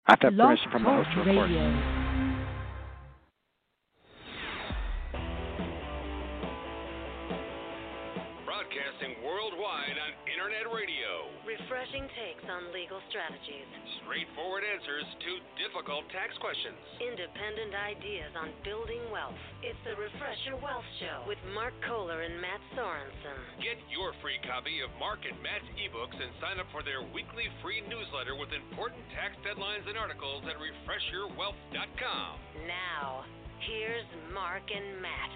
I have to have permission from the host to record. Broadcasting worldwide on Internet radio. Refreshing takes on legal strategies. Straightforward answers to difficult tax questions. Independent ideas on building wealth. It's the Refresh Your Wealth Show with Mark Kohler and Matt Sorensen. Get your free copy of Mark and Matt's ebooks and sign up for their weekly free newsletter with important tax deadlines and articles at refreshyourwealth.com. Now, here's Mark and Matt.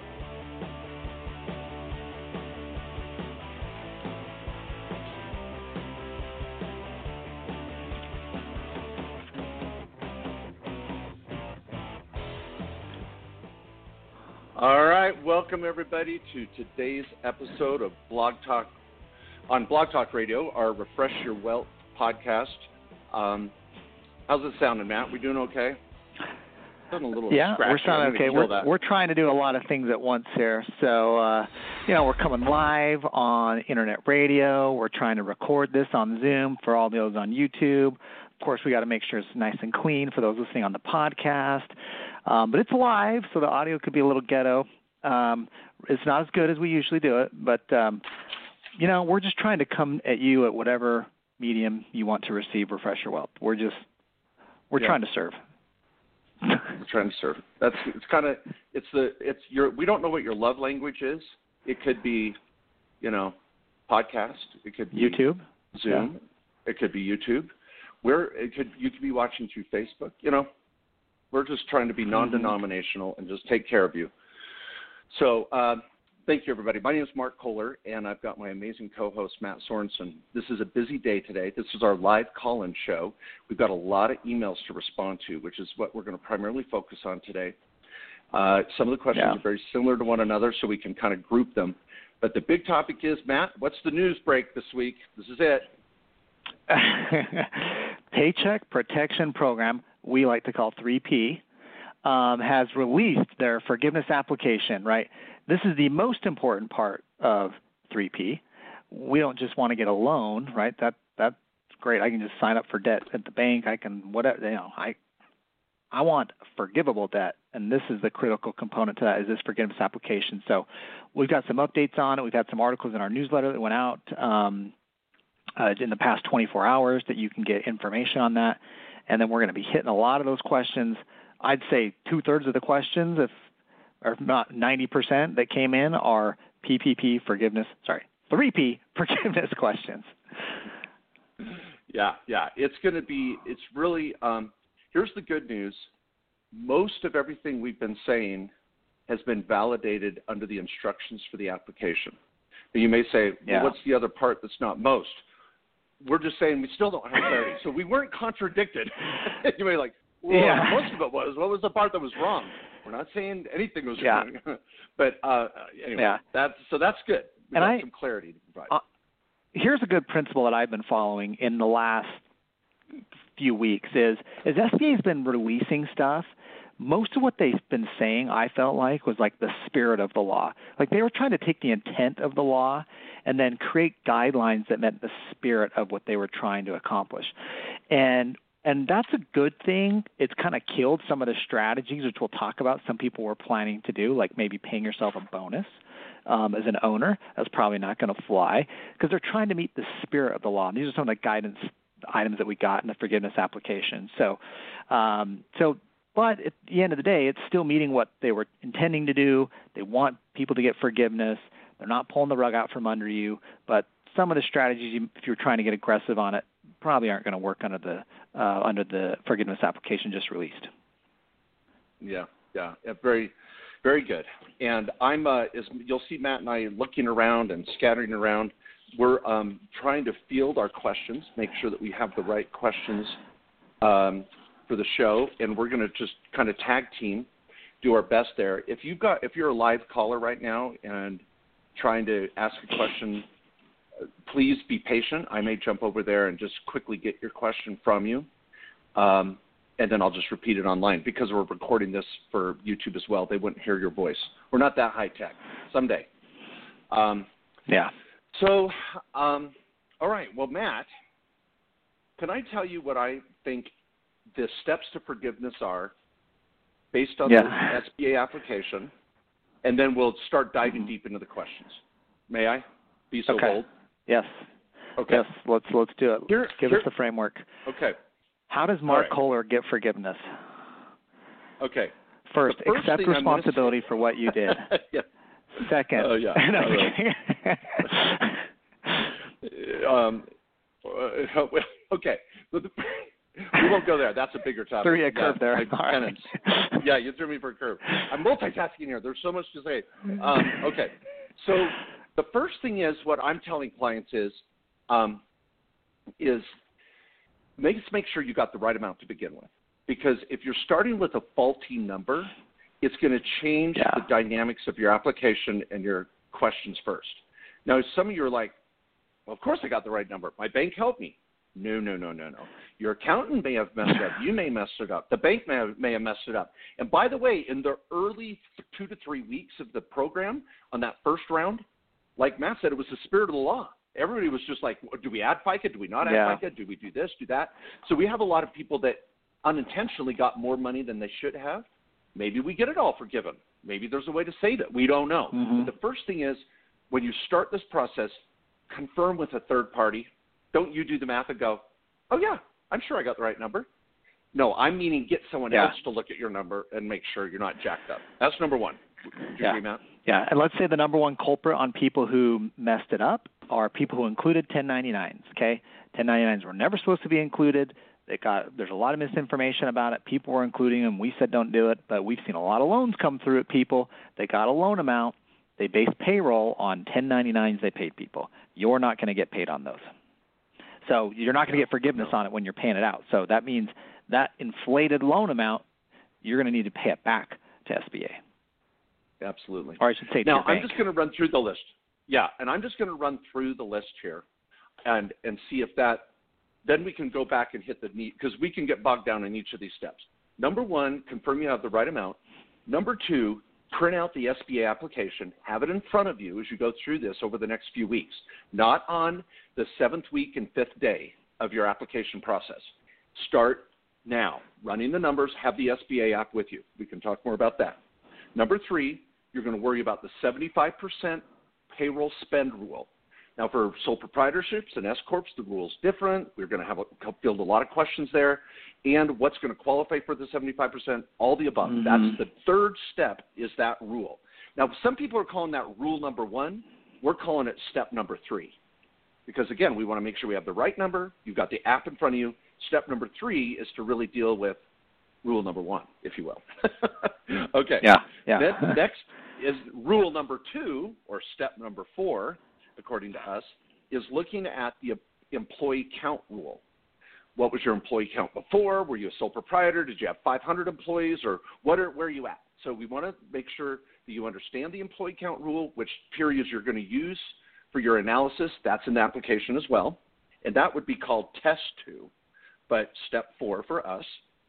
All right, welcome everybody to today's episode of Blog Talk Radio, our Refresh Your Wealth podcast. How's it sounding, Matt? We doing okay? We're sounding okay. We're trying to do a lot of things at once here. So, we're coming live on Internet radio. We're trying to record this on Zoom for all those on YouTube. Of course, we got to make sure it's nice and clean for those listening on the podcast. But it's live, so the audio could be a little ghetto. It's not as good as we usually do it, but, we're just trying to come at you at whatever medium you want to receive Refresh Your Wealth. We're trying to serve. We're trying to serve. We don't know what your love language is. It could be, podcast. It could be YouTube, Zoom. Yeah. It could be YouTube. You could be watching through Facebook. We're just trying to be non-denominational and just take care of you. So thank you, everybody. My name is Mark Kohler, and I've got my amazing co-host, Matt Sorensen. This is a busy day today. This is our live call-in show. We've got a lot of emails to respond to, which is what we're going to primarily focus on today. Some of the questions are very similar to one another, so we can kind of group them. But the big topic is, Matt, what's the news break this week? This is it. Paycheck Protection Program, we like to call 3P, has released their forgiveness application, right? This is the most important part of 3P. We don't just want to get a loan, right? That's great. I can just sign up for debt at the bank. I can whatever, I want forgivable debt, and this is the critical component to that, is this forgiveness application. So we've got some updates on it. We've had some articles in our newsletter that went out in the past 24 hours that you can get information on that. And then we're going to be hitting a lot of those questions. I'd say 2/3 of the questions, or not 90% that came in, are 3P forgiveness questions. Yeah. It's really, here's the good news. Most of everything we've been saying has been validated under the instructions for the application. But you may say, well, what's the other part that's not most? We're just saying we still don't have clarity. So we weren't contradicted. You may be like, most of it was. What was the part that was wrong? We're not saying anything was wrong. But anyway, that's good. We got some clarity to provide. Here's a good principle that I've been following in the last few weeks is SBA has been releasing stuff. Most of what they've been saying, I felt like, was like the spirit of the law. Like they were trying to take the intent of the law and then create guidelines that met the spirit of what they were trying to accomplish. And that's a good thing. It's kind of killed some of the strategies, which we'll talk about, some people were planning to do, like maybe paying yourself a bonus as an owner. That's probably not going to fly because they're trying to meet the spirit of the law. And these are some of the guidance items that we got in the forgiveness application. But at the end of the day, it's still meeting what they were intending to do. They want people to get forgiveness. They're not pulling the rug out from under you. But some of the strategies, if you're trying to get aggressive on it, probably aren't going to work under the forgiveness application just released. Yeah, very, very good. And I'm, you'll see Matt and I looking around and scattering around. We're trying to field our questions, make sure that we have the right questions for the show, and we're going to just kind of tag team, do our best there. If you're a live caller right now and trying to ask a question, please be patient. I may jump over there and just quickly get your question from you, and then I'll just repeat it online because we're recording this for YouTube as well. They wouldn't hear your voice. We're not that high tech. Someday. So, all right. Well, Matt, can I tell you what I think the steps to forgiveness are based on Yeah. the SBA application, and then we'll start diving deep into the questions. May I be so Okay. bold? Yes. Okay. Yes. Let's do it. Give us the framework. Okay. How does Mark right. Kohler get forgiveness? Okay. First, The first accept thing I'm gonna responsibility for what you did. Yeah. Second. Oh, yeah. Okay. We won't go there. That's a bigger topic. Threw you a curve there. Like penance. Yeah, you threw me for a curve. I'm multitasking here. There's so much to say. Okay. So the first thing is what I'm telling clients is make sure you got the right amount to begin with. Because if you're starting with a faulty number, it's going to change the dynamics of your application and your questions first. Now, some of you are like, well, of course I got the right number. My bank helped me. No. Your accountant may have messed up. You may mess it up. The bank may have messed it up. And by the way, in the early 2 to 3 weeks of the program on that first round, like Matt said, it was the spirit of the law. Everybody was just like, do we add FICA? Do we not add FICA? Do we do this, do that? So we have a lot of people that unintentionally got more money than they should have. Maybe we get it all forgiven. Maybe there's a way to save it. We don't know. Mm-hmm. But the first thing is when you start this process, confirm with a third party. Don't you do the math and go, oh, yeah, I'm sure I got the right number. No, I'm meaning get someone else to look at your number and make sure you're not jacked up. That's number one. Do you agree, Matt? Yeah, and let's say the number one culprit on people who messed it up are people who included 1099s, okay? 1099s were never supposed to be included. There's a lot of misinformation about it. People were including them. We said don't do it, but we've seen a lot of loans come through at people. They got a loan amount. They based payroll on 1099s they paid people. You're not going to get paid on those. So you're not going to get forgiveness on it when you're paying it out. So that means that inflated loan amount, you're going to need to pay it back to SBA. Absolutely. Or I should say to now, your bank. I'm just going to run through the list. Yeah, and I'm just going to run through the list here and see if that – then we can go back and hit the need – because we can get bogged down in each of these steps. Number one, confirm you have the right amount. Number two, print out the SBA application. Have it in front of you as you go through this over the next few weeks, not on the 7th week and 5th day of your application process. Start now. Running the numbers, have the SBA app with you. We can talk more about that. Number three, you're going to worry about the 75% payroll spend rule. Now, for sole proprietorships and S-Corps, the rule is different. We're going to have field a lot of questions there. And what's going to qualify for the 75%? All the above. Mm-hmm. That's the third step is that rule. Now, some people are calling that rule number one. We're calling it step number three. Because, again, we want to make sure we have the right number. You've got the app in front of you. Step number three is to really deal with rule number one, if you will. Okay. Yeah. Then next is rule number two, or step number four, according to us, is looking at the employee count rule. What was your employee count before? Were you a sole proprietor? Did you have 500 employees? Or where are you at? So we want to make sure that you understand the employee count rule, which periods you're going to use for your analysis. That's in the application as well. And that would be called test 2, but step 4 for us.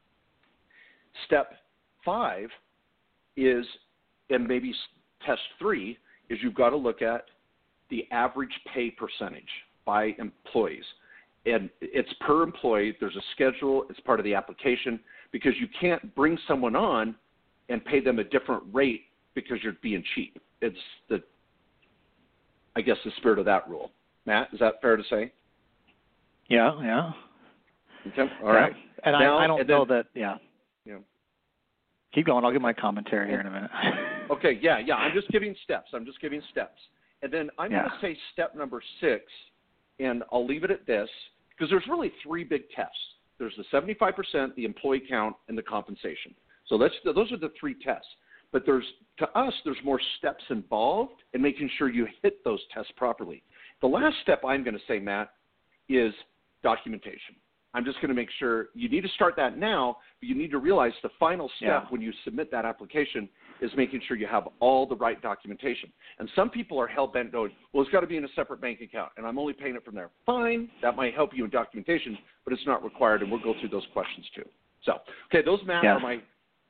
Step 5 is, and maybe test 3, is you've got to look at the average pay percentage by employees. And it's per employee. There's a schedule. It's part of the application because you can't bring someone on and pay them a different rate because you're being cheap. It's the spirit of that rule. Matt, is that fair to say? Yeah. Okay. All right. And now, I don't know that. Yeah. Yeah. Keep going. I'll give my commentary here in a minute. Okay. Yeah. I'm just giving steps. And then I'm going to say step number 6, and I'll leave it at this because there's really 3 big tests. There's the 75%, the employee count, and the compensation. So those are the 3 tests. But to us, there's more steps involved in making sure you hit those tests properly. The last step I'm going to say, Matt, is documentation. I'm just going to make sure you need to start that now, but you need to realize the final step when you submit that application is making sure you have all the right documentation. And some people are hell-bent going, well, it's got to be in a separate bank account, and I'm only paying it from there. Fine, that might help you in documentation, but it's not required, and we'll go through those questions too. So, okay, those, Matt, are my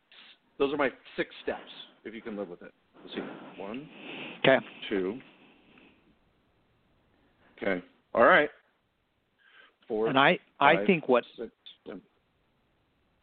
6 steps, if you can live with it. Let's see. 1, 2. Okay. All right. 4. And I 5, think what 6, 7.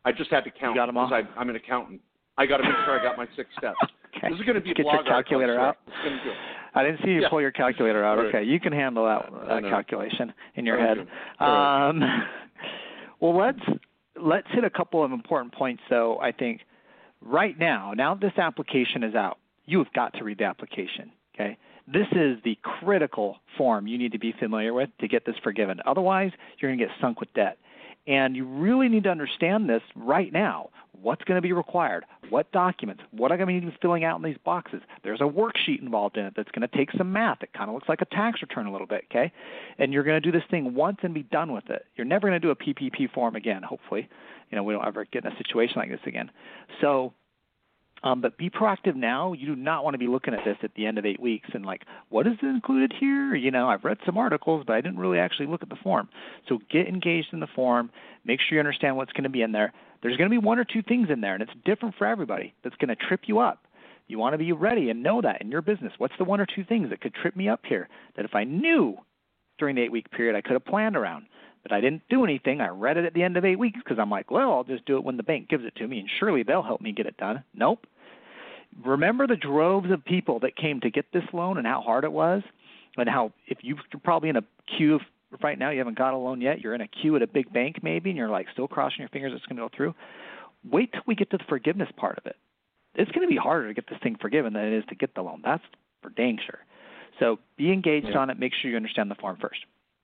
I just had to count. You got them all? I'm an accountant. I got to make sure I got my 6 steps. Okay. This is going to be a Get blog your calculator out. It's going to do it. I didn't see you pull your calculator out. Right. Okay, you can handle that calculation in your head. Right. Well, let's hit a couple of important points, though. I think right now this application is out, you have got to read the application. Okay, this is the critical form you need to be familiar with to get this forgiven. Otherwise, you're going to get sunk with debt. And you really need to understand this right now. What's going to be required? What documents? What am I going to be filling out in these boxes? There's a worksheet involved in it that's going to take some math. It kind of looks like a tax return a little bit, okay? And you're going to do this thing once and be done with it. You're never going to do a PPP form again, hopefully. We don't ever get in a situation like this again. So, but be proactive now. You do not want to be looking at this at the end of 8 weeks and like, what is included here? I've read some articles, but I didn't really actually look at the form. So get engaged in the form. Make sure you understand what's going to be in there. There's going to be one or two things in there, and it's different for everybody, that's going to trip you up. You want to be ready and know that in your business. What's the one or two things that could trip me up here that if I knew during the 8-week period I could have planned around? But I didn't do anything. I read it at the end of 8 weeks because I'm like, well, I'll just do it when the bank gives it to me, and surely they'll help me get it done. Nope. Remember the droves of people that came to get this loan and how hard it was, and how if you're probably in a queue right now, you haven't got a loan yet, you're in a queue at a big bank maybe, and you're like still crossing your fingers it's going to go through. Wait till we get to the forgiveness part of it. It's going to be harder to get this thing forgiven than it is to get the loan. That's for dang sure. So be engaged on it. Make sure you understand the form first.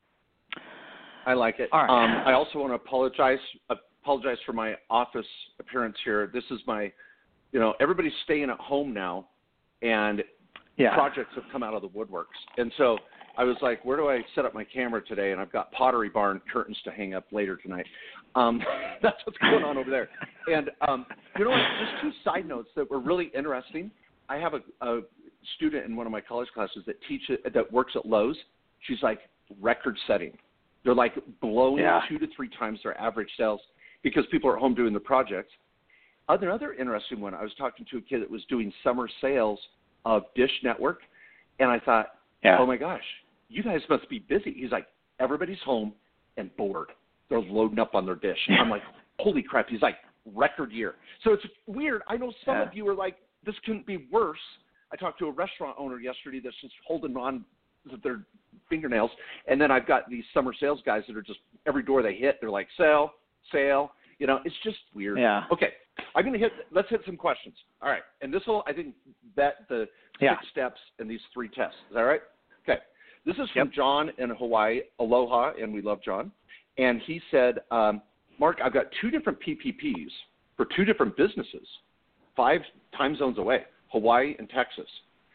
I like it. All right. I also want to apologize for my office appearance here. This is my, everybody's staying at home now, and projects have come out of the woodworks. And so I was like, where do I set up my camera today? And I've got Pottery Barn curtains to hang up later tonight. That's what's going on over there. And just 2 side notes that were really interesting. I have a student in one of my college classes that works at Lowe's. She's like record-setting. They're like blowing 2 to 3 times their average sales because people are at home doing the projects. Another interesting one, I was talking to a kid that was doing summer sales of Dish Network, and I thought, oh my gosh, you guys must be busy. He's like, everybody's home and bored. They're loading up on their dish. I'm like, holy crap. He's like, record year. So it's weird. I know some of you are like, this couldn't be worse. I talked to a restaurant owner yesterday that's just holding on to their fingernails. And then I've got these summer sales guys that are just, every door they hit, they're like, sale. It's just weird. Yeah. Okay. Let's hit some questions. All right. And this will, I think, vet the 6 steps in these 3 tests. Is that right? Okay. This is from John in Hawaii. Aloha, and we love John. And he said, Mark, I've got 2 different PPPs for 2 different businesses, 5 time zones away, Hawaii and Texas.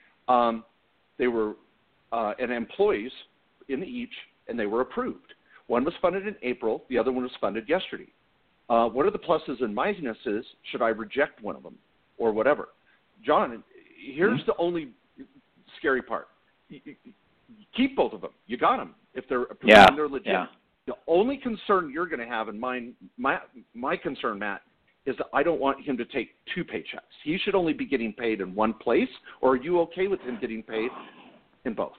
They were and employees in each, and they were approved. One was funded in April. The other one was funded yesterday. What are the pluses and minuses? Should I reject one of them or whatever? John, here's the only scary part. Keep both of them. You got them if they're approved and they're legit. Yeah. The only concern you're going to have, and my concern, Matt, is that I don't want him to take 2 paychecks. He should only be getting paid in one place, or are you okay with him getting paid in both?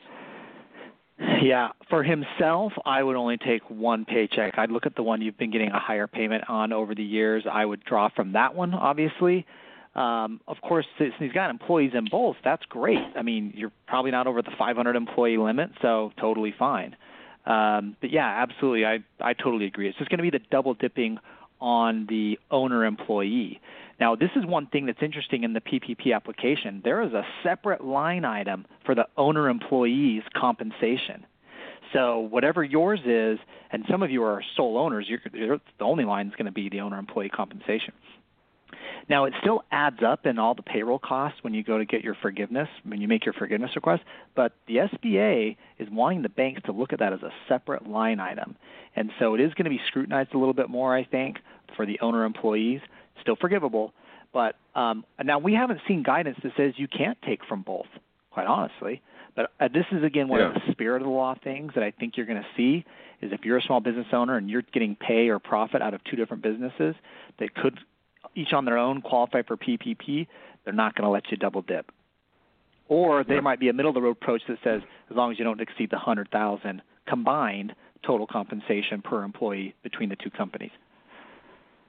Yeah, for himself, I would only take 1 paycheck. I'd look at the one you've been getting a higher payment on over the years. I would draw from that one, obviously. Of course, since he's got employees in both, that's great. I mean, you're probably not over the 500 employee limit, so totally fine. But yeah, absolutely. I totally agree. It's just going to be the double dipping on the owner employee. Now, this is one thing that's interesting in the PPP application. There is a separate line item for the owner employee's compensation. So whatever yours is, and some of you are sole owners, the only line is going to be the owner employee compensation. Now, it still adds up in all the payroll costs when you go to get your forgiveness, when you make your forgiveness request, but the SBA is wanting the banks to look at that as a separate line item. And so it is going to be scrutinized a little bit more, I think, for the owner employees. Still forgivable, but now we haven't seen guidance that says you can't take from both, quite honestly. But this is, again, one of the spirit of the law things that I think you're going to see is if you're a small business owner and you're getting pay or profit out of 2 different businesses that could each on their own qualify for PPP, they're not going to let you double dip. Or there might be a middle-of-the-road approach that says as long as you don't exceed the $100,000 combined total compensation per employee between the 2 companies.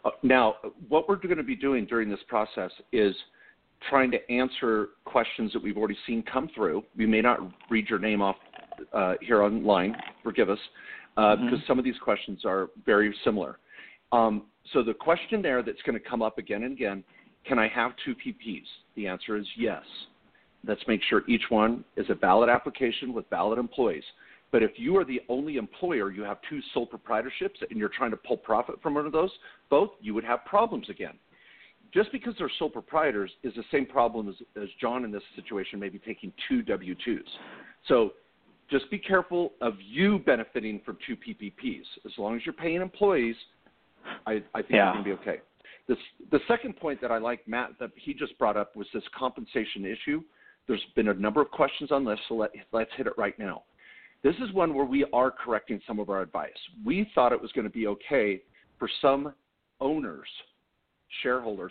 Now, what we're going to be doing during this process is trying to answer questions that we've already seen come through. We may not read your name off here online, forgive us, because some of these questions are very similar. So the question there that's going to come up again and again, can I have 2 PPs? The answer is yes. Let's make sure each one is a valid application with valid employees. But if you are the only employer, you have 2 sole proprietorships, and you're trying to pull profit from one of those, both, you would have problems again. Just because they're sole proprietors is the same problem as John in this situation, maybe taking 2 W-2s. So just be careful of you benefiting from 2 PPPs. As long as you're paying employees, I think you're going to be okay. The second point that I like, Matt, that he just brought up was this compensation issue. There's been a number of questions on this, so let's hit it right now. This is one where we are correcting some of our advice. We thought it was going to be okay for some owners, shareholders,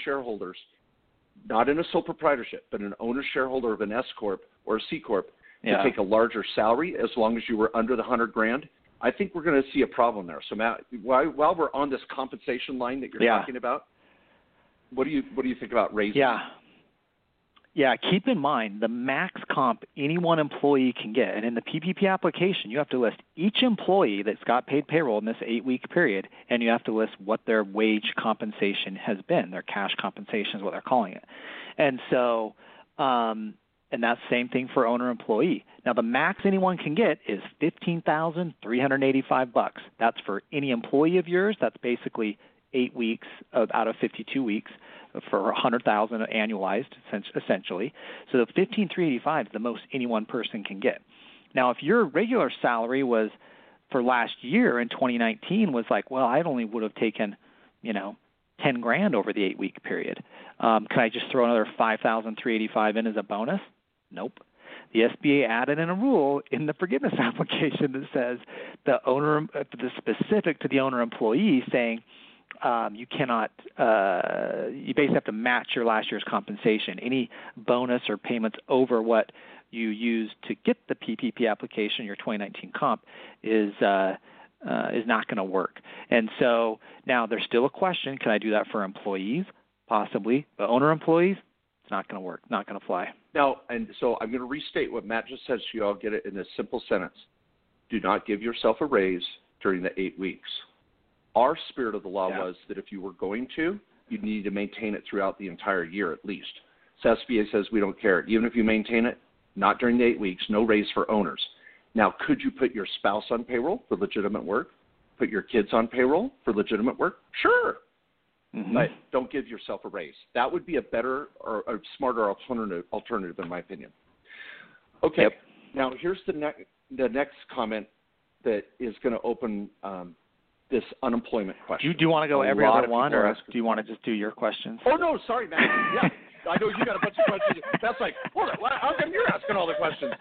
not in a sole proprietorship, but an owner shareholder of an S Corp or a C Corp to take a larger salary as long as you were under the $100,000. I think we're going to see a problem there. So Matt, while we're on this compensation line that you're talking about, what do you think about raising? Yeah, keep in mind the max comp any one employee can get. And in the PPP application, you have to list each employee that's got paid payroll in this 8-week period, and you have to list what their wage compensation has been. Their cash compensation is what they're calling it. And so, and that's the same thing for owner-employee. Now, the max anyone can get is $15,385. That's for any employee of yours. That's basically 8 weeks out of 52 weeks for $100,000 annualized, essentially. So the $15,385 is the most any one person can get. Now, if your regular salary was for last year in 2019 was like, well, I only would have taken, $10,000 over the 8-week period. Can I just throw another $5,385 in as a bonus? Nope. The SBA added in a rule in the forgiveness application that says the specific to the owner-employee saying, you cannot, you basically have to match your last year's compensation. Any bonus or payments over what you used to get the PPP application, your 2019 comp, is not going to work. And so now there's still a question, can I do that for employees? Possibly. But owner employees, it's not going to work, not going to fly. Now, and so I'm going to restate what Matt just said so you all get it in a simple sentence. Do not give yourself a raise during the 8 weeks. Our spirit of the law was that if you were going to, you need to maintain it throughout the entire year at least. So SBA says we don't care. Even if you maintain it, not during the 8 weeks, no raise for owners. Now, could you put your spouse on payroll for legitimate work? Put your kids on payroll for legitimate work? Sure. Mm-hmm. But don't give yourself a raise. That would be a better or a smarter alternative in my opinion. Okay. Yep. Now, here's the next comment that is going to open this unemployment question. Do you want to go every other one, or do you want to just do your questions? Oh, no, sorry, Matt. Yeah, I know you got a bunch of questions. That's like, hold on, how come you're asking all the questions?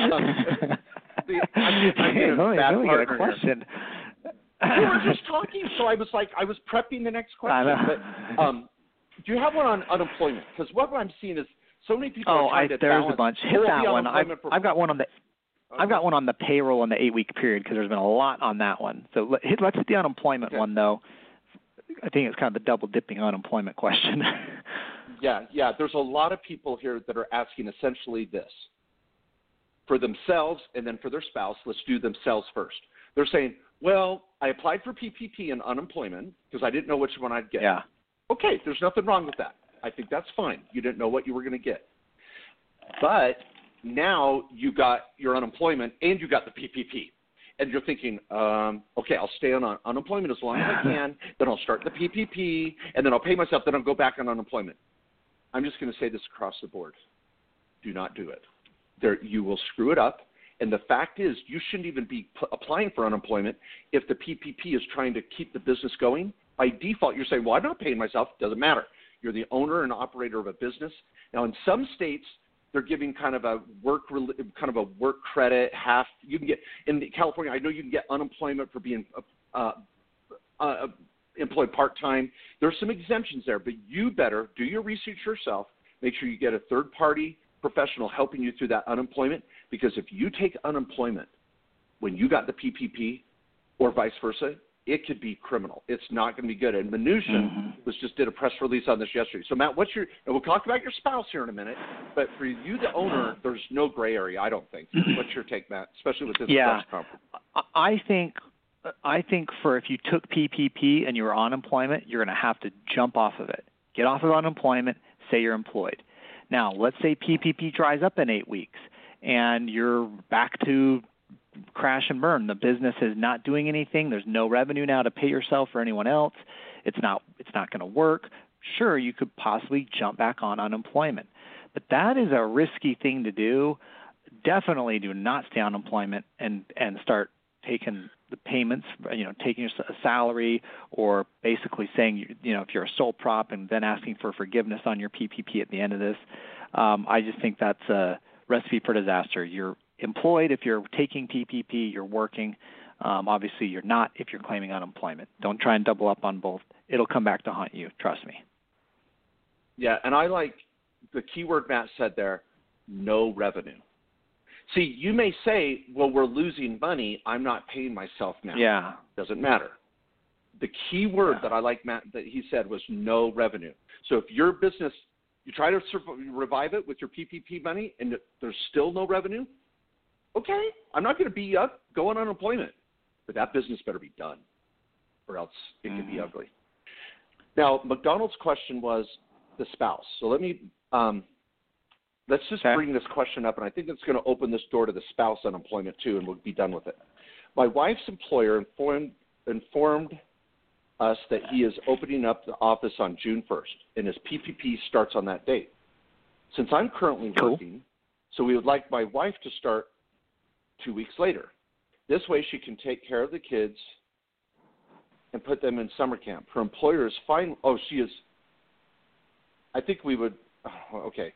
I'm only got a question. We were just talking, so I was prepping the next question. But do you have one on unemployment? Because what I'm seeing is so many people are trying to balance. There's a bunch. Hit that one. I've got one on the I've got one on the payroll in the 8-week period because there's been a lot on that one. So let's hit the unemployment one, though. I think it's kind of the double-dipping unemployment question. Yeah. There's a lot of people here that are asking essentially this. For themselves and then for their spouse, let's do themselves first. They're saying, well, I applied for PPP and unemployment because I didn't know which one I'd get. Yeah. Okay, there's nothing wrong with that. I think that's fine. You didn't know what you were going to get. But now you got your unemployment and you got the PPP. And you're thinking, okay, I'll stay on unemployment as long as I can, then I'll start the PPP, and then I'll pay myself, then I'll go back on unemployment. I'm just going to say this across the board. Do not do it. You will screw it up. And the fact is, you shouldn't even be applying for unemployment if the PPP is trying to keep the business going. By default, you're saying, well, I'm not paying myself. It doesn't matter. You're the owner and operator of a business. Now, in some states, they're giving kind of a work credit, half. You can get in California. I know you can get unemployment for being employed part-time. There's some exemptions there, but you better do your research yourself. Make sure you get a third-party professional helping you through that unemployment, because if you take unemployment when you got the PPP or vice versa, it could be criminal. It's not going to be good. And Mnuchin did a press release on this yesterday. So, Matt, and we'll talk about your spouse here in a minute, but for you, the owner, there's no gray area, I don't think. What's your take, Matt, especially with this press conference? I think for if you took PPP and you were on unemployment, you're going to have to jump off of it. Get off of unemployment, say you're employed. Now, let's say PPP dries up in 8 weeks and you're back to crash and burn. The business is not doing anything. There's no revenue now to pay yourself or anyone else. It's not going to work. Sure, you could possibly jump back on unemployment, but that is a risky thing to do. Definitely do not stay on unemployment and start taking the payments, taking a salary, or basically saying, if you're a sole prop and then asking for forgiveness on your PPP at the end of this. I just think that's a recipe for disaster. You're employed if you're taking PPP, you're working. Obviously, you're not if you're claiming unemployment. Don't try and double up on both. It'll come back to haunt you. Trust me. Yeah, and I like the keyword Matt said there, no revenue. See, you may say, well, we're losing money. I'm not paying myself now. Yeah. Doesn't matter. The key word that I like, Matt, that he said was no revenue. So if your business, you try to revive it with your PPP money and there's still no revenue, okay, I'm not going to beat you up, go on unemployment. But that business better be done or else it can be ugly. Now, McDonald's question was the spouse. So let's just bring this question up, and I think it's going to open this door to the spouse unemployment too, and we'll be done with it. My wife's employer informed us that he is opening up the office on June 1st, and his PPP starts on that date. Since I'm currently working, so we would like my wife to start 2 weeks later. This way she can take care of the kids and put them in summer camp. Her employer is fine. Oh, she is. I think we would. Okay.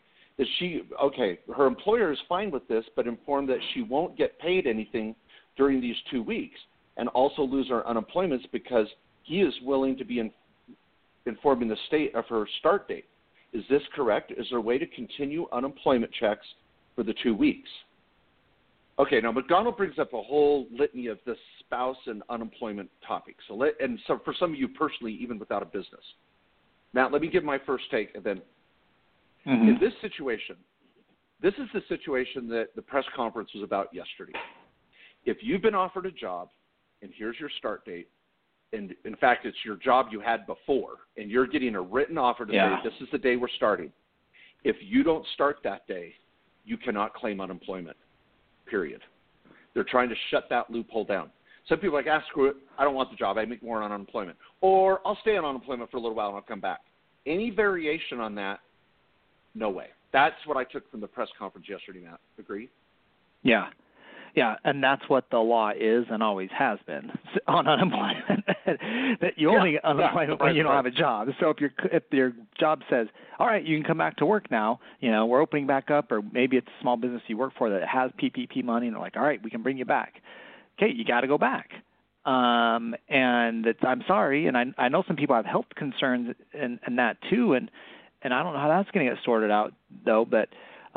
Her employer is fine with this, but informed that she won't get paid anything during these 2 weeks and also lose her unemployment because he is willing to be informing the state of her start date. Is this correct? Is there a way to continue unemployment checks for the 2 weeks? Okay, now McDonald brings up a whole litany of the spouse and unemployment topics. So for some of you personally, even without a business. Matt, let me give my first take, and then in this situation, this is the situation that the press conference was about yesterday. If you've been offered a job, and here's your start date, and in fact it's your job you had before, and you're getting a written offer to say this is the day we're starting. If you don't start that day, you cannot claim unemployment. Period. They're trying to shut that loophole down. Some people are like, screw it, I don't want the job, I make more on unemployment. Or I'll stay on unemployment for a little while and I'll come back. Any variation on that, no way. That's what I took from the press conference yesterday, Matt. Agree? Yeah. Yeah, and that's what the law is and always has been on unemployment. That you only get unemployment when you don't have a job. So if your job says, all right, you can come back to work now, we're opening back up, or maybe it's a small business you work for that has PPP money, and they're like, all right, we can bring you back. Okay, you got to go back. And I'm sorry, and I know some people have health concerns and that too, and I don't know how that's going to get sorted out though, but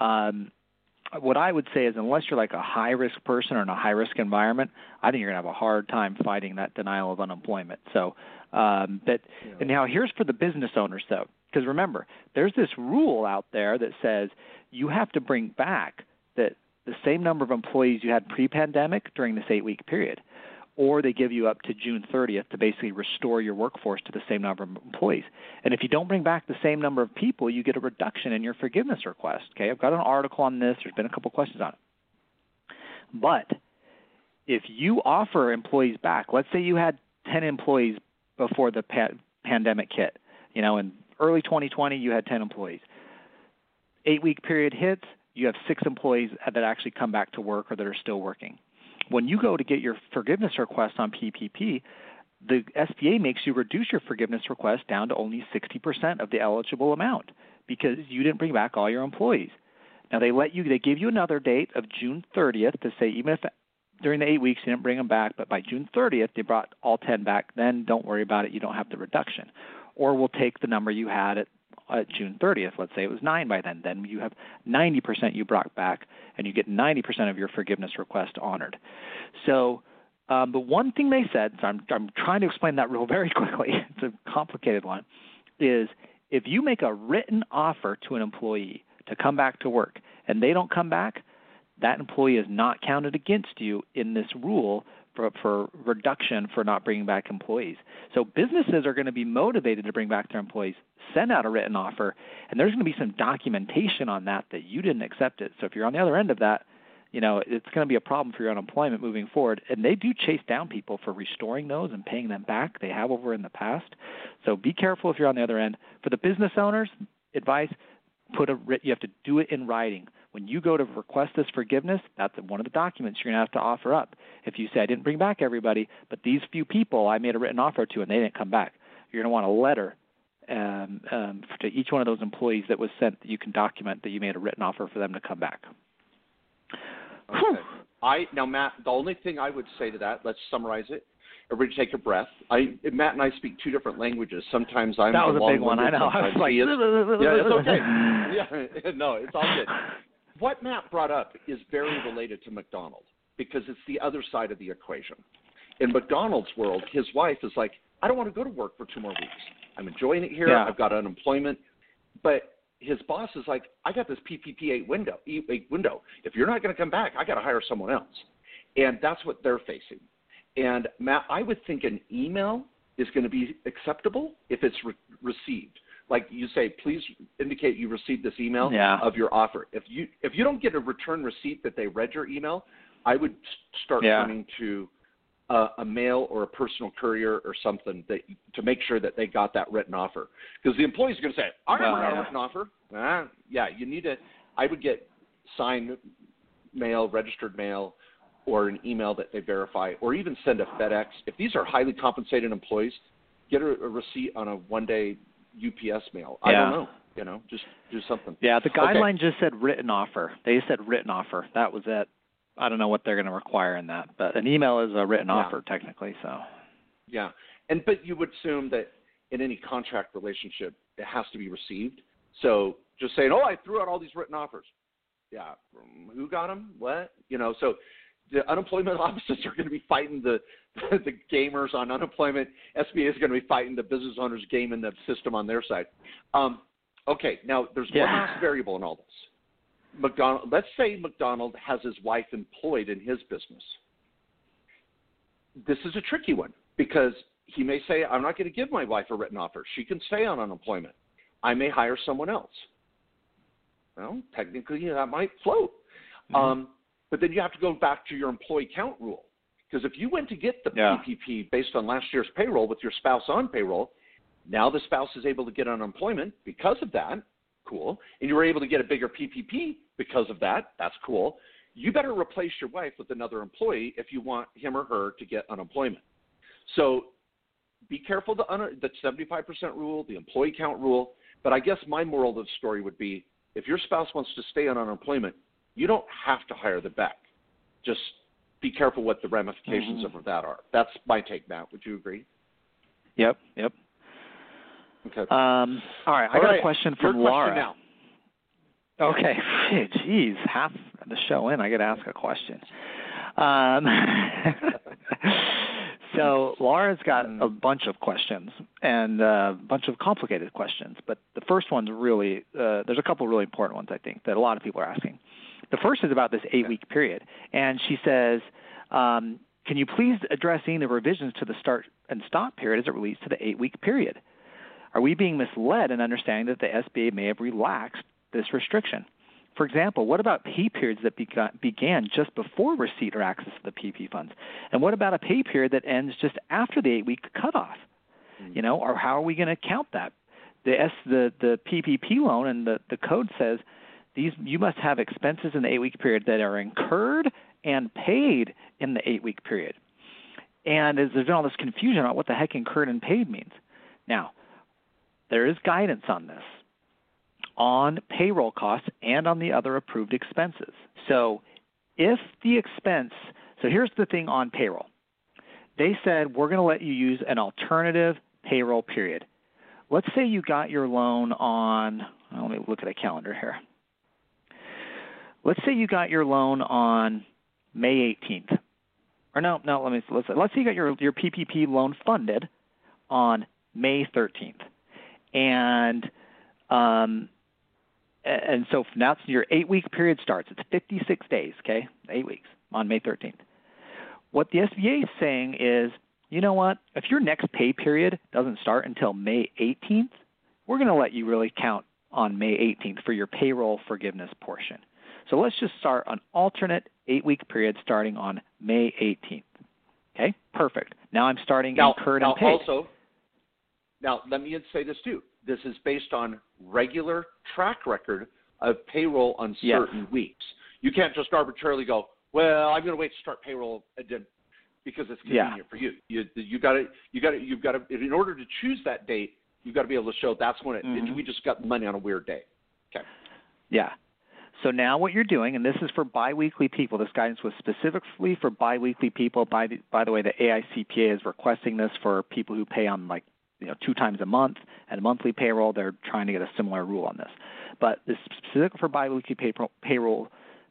what I would say is unless you're like a high-risk person or in a high-risk environment, I think you're going to have a hard time fighting that denial of unemployment. So, and now here's for the business owners, though, because remember, there's this rule out there that says you have to bring back the same number of employees you had pre-pandemic during this 8-week period, or they give you up to June 30th to basically restore your workforce to the same number of employees. And if you don't bring back the same number of people, you get a reduction in your forgiveness request. Okay, I've got an article on this. There's been a couple questions on it. But if you offer employees back, let's say you had 10 employees before the pandemic hit. In early 2020, you had 10 employees. 8-week period hits, you have 6 employees that actually come back to work or that are still working. When you go to get your forgiveness request on PPP, the SBA makes you reduce your forgiveness request down to only 60% of the eligible amount because you didn't bring back all your employees. Now, they give you another date of June 30th to say even if during the 8 weeks you didn't bring them back, but by June 30th they brought all 10 back, then don't worry about it. You don't have the reduction. Or we'll take the number you had at June 30th. Let's say it was 9 by then. Then you have 90% you brought back, and you get 90% of your forgiveness request honored. So But one thing they said, so I'm trying to explain that rule very quickly. It's a complicated one, is if you make a written offer to an employee to come back to work and they don't come back, that employee is not counted against you in this rule for reduction for not bringing back employees. So businesses are going to be motivated to bring back their employees, send out a written offer, and there's going to be some documentation on that you didn't accept it. So if you're on the other end of that, it's going to be a problem for your unemployment moving forward. And they do chase down people for restoring those and paying them back. They have over in the past. So be careful if you're on the other end. For the business owners, advice, you have to do it in writing. When you go to request this forgiveness, that's one of the documents you're going to have to offer up. If you say, I didn't bring back everybody, but these few people I made a written offer to and they didn't come back, you're going to want a letter to each one of those employees that was sent that you can document that you made a written offer for them to come back. Okay. Now, Matt, the only thing I would say to that, let's summarize it. Everybody take a breath. Matt and I speak two different languages. Sometimes I'm that was a big one. I know. I was like, yeah, it's okay. Yeah, no, it's all good. What Matt brought up is very related to McDonald's because it's the other side of the equation. In McDonald's world, his wife is like, I don't want to go to work for 2 more weeks. I'm enjoying it here. Yeah. I've got unemployment. But his boss is like, I got this PPP 8 window. If you're not going to come back, I got to hire someone else. And that's what they're facing. And, Matt, I would think an email is going to be acceptable if it's received. Like you say, please indicate you received this email of your offer. If you don't get a return receipt that they read your email, I would start turning to a mail or a personal courier or something to make sure that they got that written offer. Because the employee's going to say, I never got a written offer. You need to – I would get signed mail, registered mail, or an email that they verify, or even send a FedEx. If these are highly compensated employees, get a receipt on a one-day UPS mail. I don't know. Just do something. Yeah, the guideline just said written offer. They said written offer. That was it. I don't know what they're going to require in that, but an email is a written offer technically. So. Yeah, but you would assume that in any contract relationship, it has to be received. So just saying, I threw out all these written offers. Yeah, who got them? What? So the unemployment offices are going to be fighting the gamers on unemployment. SBA is going to be fighting the business owners game in the system on their side. Okay, now there's one last variable in all this. Let's say McDonald has his wife employed in his business. This is a tricky one because he may say, I'm not going to give my wife a written offer. She can stay on unemployment. I may hire someone else. Well, technically that might float. Mm-hmm. But then you have to go back to your employee count rule. Because if you went to get the PPP based on last year's payroll with your spouse on payroll, now the spouse is able to get unemployment because of that. Cool. And you were able to get a bigger PPP because of that. That's cool. You better replace your wife with another employee if you want him or her to get unemployment. So be careful the 75% rule, the employee count rule. But I guess my moral of the story would be if your spouse wants to stay on unemployment, you don't have to hire them back. Just be careful what the ramifications of that are. That's my take, Matt. Would you agree? Yep. Okay. All right. I got a question from Laura. Now. Okay. Jeez, half the show in, I got to ask a question. So Laura's got a bunch of questions and a bunch of complicated questions, but the first one's really there's a couple really important ones, I think, that a lot of people are asking. The first is about this 8-week period, and she says, can you please address any of the revisions to the start and stop period as it relates to the 8-week period? Are we being misled in understanding that the SBA may have relaxed this restriction? For example, what about pay periods that began just before receipt or access to the PPP funds? And what about a pay period that ends just after the 8-week cutoff? Or how are we going to count that? The PPP loan and the code says you must have expenses in the 8-week period that are incurred and paid in the 8-week period. And there's been all this confusion about what the heck incurred and paid means. Now, there is guidance on this, on payroll costs and on the other approved expenses. So if the expense – so here's the thing on payroll. They said we're going to let you use an alternative payroll period. Let's say you got your loan on – let me look at a calendar here. Let's say you got your loan on May 18th. or no, let's say you got your PPP loan funded on May 13th, and so now your 8-week period starts. It's 56 days, okay, 8 weeks on May 13th. What the SBA is saying is, you know what? If your next pay period doesn't start until May 18th, we're going to let you really count on May 18th for your payroll forgiveness portion. So let's just start an alternate 8-week period starting on May 18th. Okay, perfect. Now I'm starting incurred and paid. Now, let me say this too. This is based on regular track record of payroll on certain weeks. You can't just arbitrarily go, well, I'm going to wait to start payroll because it's convenient for you. You've got to. In order to choose that date, you've got to be able to show that's when we just got money on a weird day. Okay. Yeah. So now what you're doing, and this is for biweekly people. This guidance was specifically for biweekly people. By the way, the AICPA is requesting this for people who pay on 2 times a month and a monthly payroll. They're trying to get a similar rule on this, but this is specific for biweekly payroll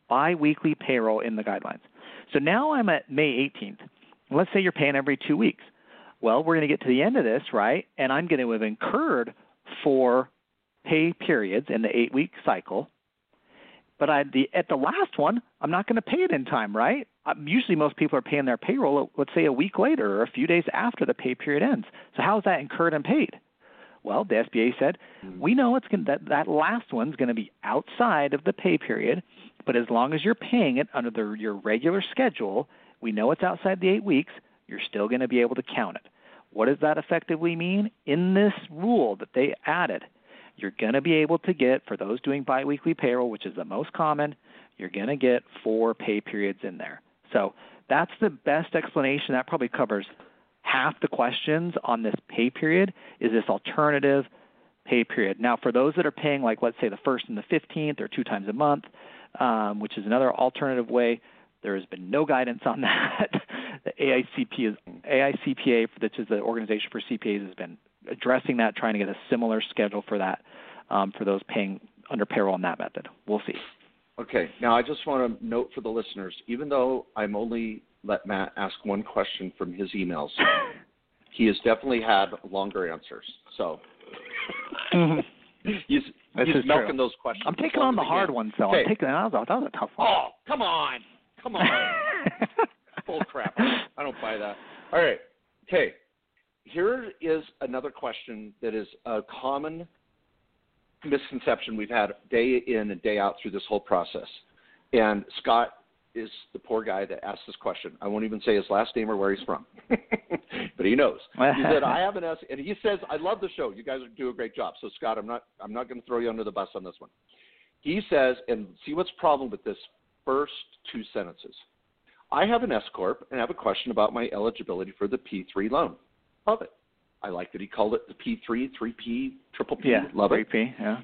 in the guidelines. So now I'm at May 18th. Let's say you're paying every 2 weeks. Well, we're going to get to the end of this, right? And I'm going to have incurred 4 pay periods in the 8-week cycle. But at the last one, I'm not going to pay it in time, right? Usually most people are paying their payroll, let's say, a week later or a few days after the pay period ends. So how is that incurred and paid? Well, the SBA said, we know that last one's going to be outside of the pay period, but as long as you're paying it under your regular schedule, we know it's outside the 8 weeks, you're still going to be able to count it. What does that effectively mean? In this rule that they added, you're going to be able to get, for those doing biweekly payroll, which is the most common, you're going to get 4 pay periods in there. So that's the best explanation. That probably covers half the questions on this pay period, is this alternative pay period. Now, for those that are paying, let's say the 1st and the 15th or 2 times a month, which is another alternative way, there has been no guidance on that. The AICPA, which is the Organization for CPAs, has been addressing that, trying to get a similar schedule for that, for those paying under payroll in that method. We'll see. Okay. Now, I just want to note for the listeners, even though I'm only let Matt ask one question from his emails, he has definitely had longer answers. So he's milking those questions. I'm taking on the hard ones, though. Okay. That was a tough one. Oh, come on. Bull crap. I don't buy that. All right. Okay. Here is another question that is a common misconception we've had day in and day out through this whole process. And Scott is the poor guy that asked this question. I won't even say his last name or where he's from, but he knows. He said, I have an S, and he says, I love the show. You guys do a great job. So Scott, I'm not going to throw you under the bus on this one. He says, and see what's the problem with this first 2 sentences. I have an S Corp and I have a question about my eligibility for the P3 loan. Love it. I like that he called it the P3, 3P, triple P. Yeah, love 3P, it. Yeah,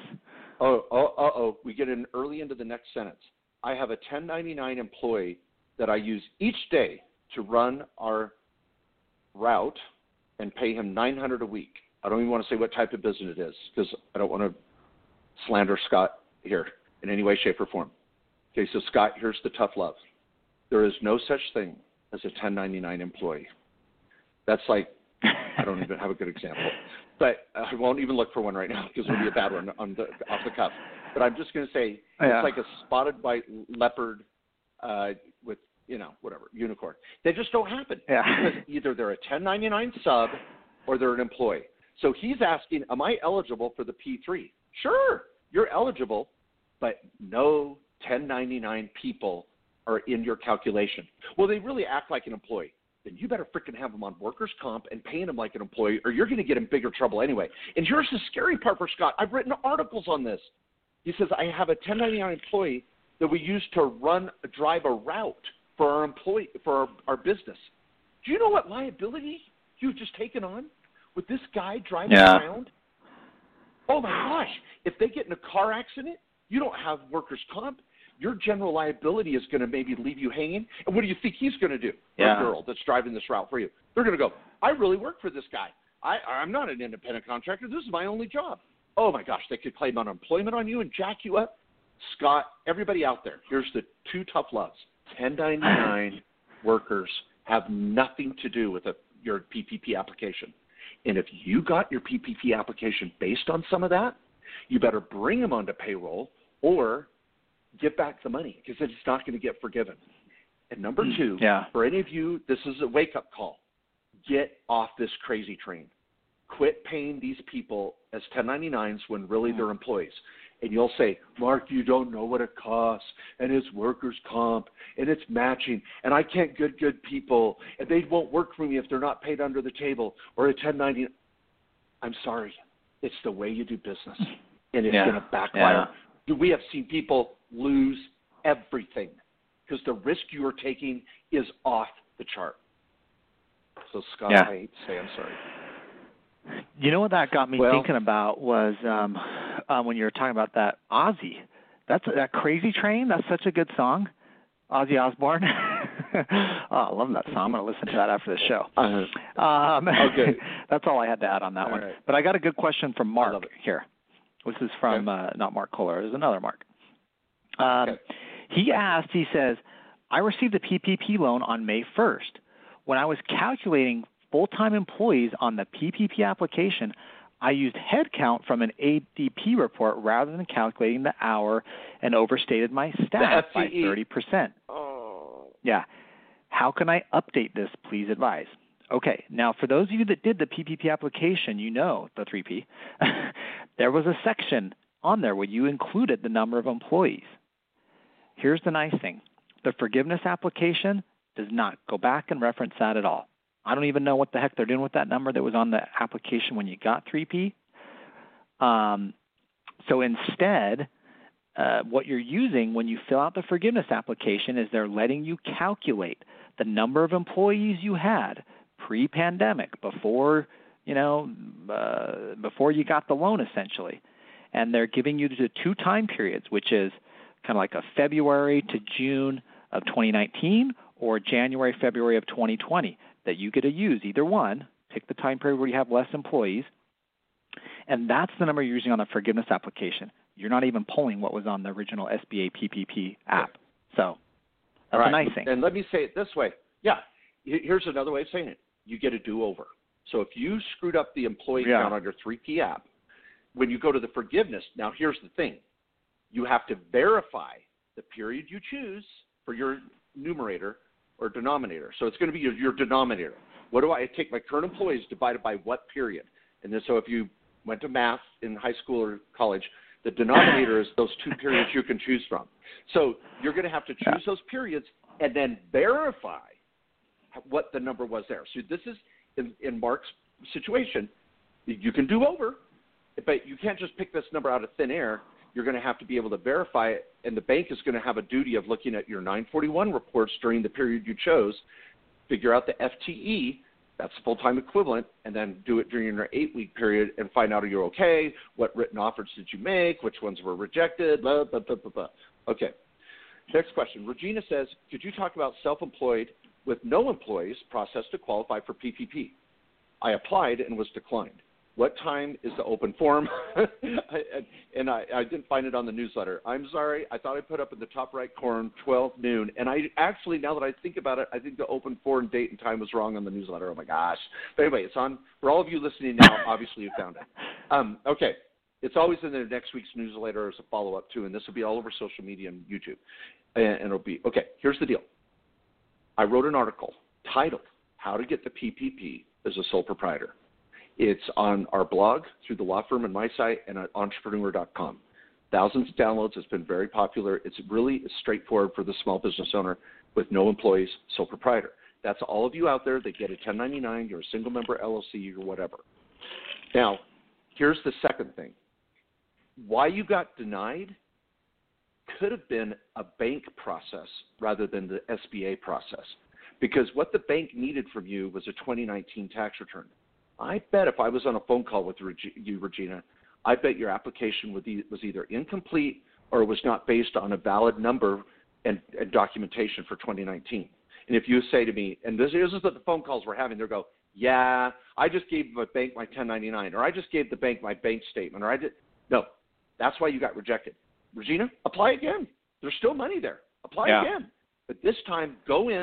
nice. We get in early into the next sentence. I have a 1099 employee that I use each day to run our route and pay him $900 a week. I don't even want to say what type of business it is because I don't want to slander Scott here in any way, shape, or form. Okay, so Scott, here's the tough love. There is no such thing as a 1099 employee. That's I don't even have a good example. But I won't even look for one right now because it would be a bad one off the cuff. But I'm just going to say it's like a spotted white leopard with, whatever, unicorn. They just don't happen because either they're a 1099 sub or they're an employee. So he's asking, am I eligible for the P3? Sure, you're eligible, but no 1099 people are in your calculation. Well, they really act like an employee. Then you better freaking have them on workers' comp and paying them like an employee, or you're going to get in bigger trouble anyway. And here's the scary part for Scott. I've written articles on this. He says, I have a 1099 employee that we use to drive a route for our business. Do you know what liability you've just taken on with this guy driving around? Oh, my gosh. If they get in a car accident, you don't have workers' comp. Your general liability is going to maybe leave you hanging. And what do you think he's going to do? The girl that's driving this route for you. They're going to go, I really work for this guy. I'm not an independent contractor. This is my only job. Oh, my gosh, they could claim unemployment on you and jack you up. Scott, everybody out there, here's the 2 tough loves, 1099 workers have nothing to do with your PPP application. And if you got your PPP application based on some of that, you better bring them onto payroll or give back the money because it's not going to get forgiven. And number two, for any of you, this is a wake-up call. Get off this crazy train. Quit paying these people as 1099s when really they're employees. And you'll say, Mark, you don't know what it costs, and it's workers' comp, and it's matching, and I can't get good people, and they won't work for me if they're not paid under the table or a 1099. I'm sorry. It's the way you do business, and it's going to backfire. We have seen people lose everything because the risk you are taking is off the chart. So, Scott, I hate to say I'm sorry. You know what that got me thinking about was when you were talking about that Ozzy. That Crazy Train. That's such a good song. Ozzy Osbourne. I love that song. I'm going to listen to that after the show. Okay. That's all I had to add on that one. Right. But I got a good question from Mark here. This is from not Mark Kohler. There's another Mark. He asked, he says, I received a PPP loan on May 1st. When I was calculating full-time employees on the PPP application, I used headcount from an ADP report rather than calculating the hour and overstated my staff by 30%. Oh. Yeah. How can I update this? Please advise. Okay. Now, for those of you that did the PPP application, you know the 3P. There was a section on there where you included the number of employees. Here's the nice thing. The forgiveness application does not go back and reference that at all. I don't even know what the heck they're doing with that number that was on the application when you got 3P. So instead, what you're using when you fill out the forgiveness application is they're letting you calculate the number of employees you had pre-pandemic, before you got the loan, essentially. And they're giving you the two time periods, which is kind of like a February to June of 2019 or January, February of 2020 that you get to use, either one. Pick the time period where you have less employees, and that's the number you're using on the forgiveness application. You're not even pulling what was on the original SBA PPP app. So that's a nice thing. And let me say it this way. Yeah, here's another way of saying it. You get a do-over. So if you screwed up the employee count on your 3P app, when you go to the forgiveness, now here's the thing. You have to verify the period you choose for your numerator or denominator. So it's going to be your denominator. What do I take my current employees divided by what period? And then so if you went to math in high school or college, the denominator is those two periods you can choose from. So you're going to have to choose those periods and then verify what the number was there. So this is, in Mark's situation, you can do over, but you can't just pick this number out of thin air. You're going to have to be able to verify it, and the bank is going to have a duty of looking at your 941 reports during the period you chose, figure out the FTE, that's the full-time equivalent, and then do it during your 8-week period and find out if you're okay, what written offers did you make, which ones were rejected, blah, blah, blah, blah, blah. Okay. Next question. Regina says, could you talk about self-employed with no employees process to qualify for PPP? I applied and was declined. What time is the open forum? and I didn't find it on the newsletter. I'm sorry. I thought I put up in the top right corner 12 noon. And I actually, now that I think about it, I think the open forum date and time was wrong on the newsletter. Oh, my gosh. But anyway, it's on. For all of you listening now, obviously you found it. Okay. It's always in the next week's newsletter as a follow-up, too. And this will be all over social media and YouTube. And it'll be, okay, here's the deal. I wrote an article titled, How to Get the PPP as a Sole Proprietor. It's on our blog through the law firm and my site and at entrepreneur.com. Thousands of downloads. It's been very popular. It's really straightforward for the small business owner with no employees, sole proprietor. That's all of you out there that get a 1099, you're a single member LLC or whatever. Now, here's the second thing. Why you got denied could have been a bank process rather than the SBA process, because what the bank needed from you was a 2019 tax return. I bet if I was on a phone call with you, Regina, I bet your application was either incomplete or it was not based on a valid number and documentation for 2019. And if you say to me, and this is what the phone calls we're having, they'll go, yeah, I just gave my bank my 1099, or I just gave the bank my bank statement, or I did. No, that's why you got rejected. Regina, apply again. There's still money there. Apply again. But this time, go in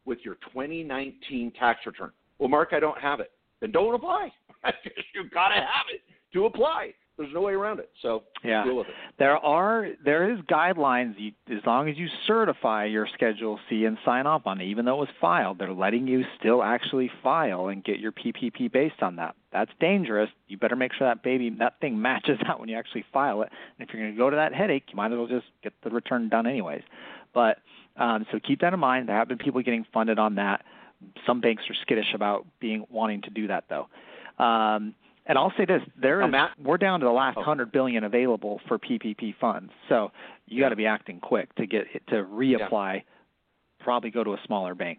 with your 2019 tax return. Well, Mark, I don't have it. Then don't apply. You've got to have it to apply. There's no way around it. So deal with it. There is guidelines. As long as you certify your Schedule C and sign off on it, even though it was filed, they're letting you still actually file and get your PPP based on that. That's dangerous. You better make sure that thing matches out when you actually file it. And if you're going to go to that headache, you might as well just get the return done anyways. But so keep that in mind. There have been people getting funded on that. Some banks are skittish about wanting to do that though. And I'll say this: we're down to the last $100 billion available for PPP funds. So you got to be acting quick to get it to reapply. Probably go to a smaller bank.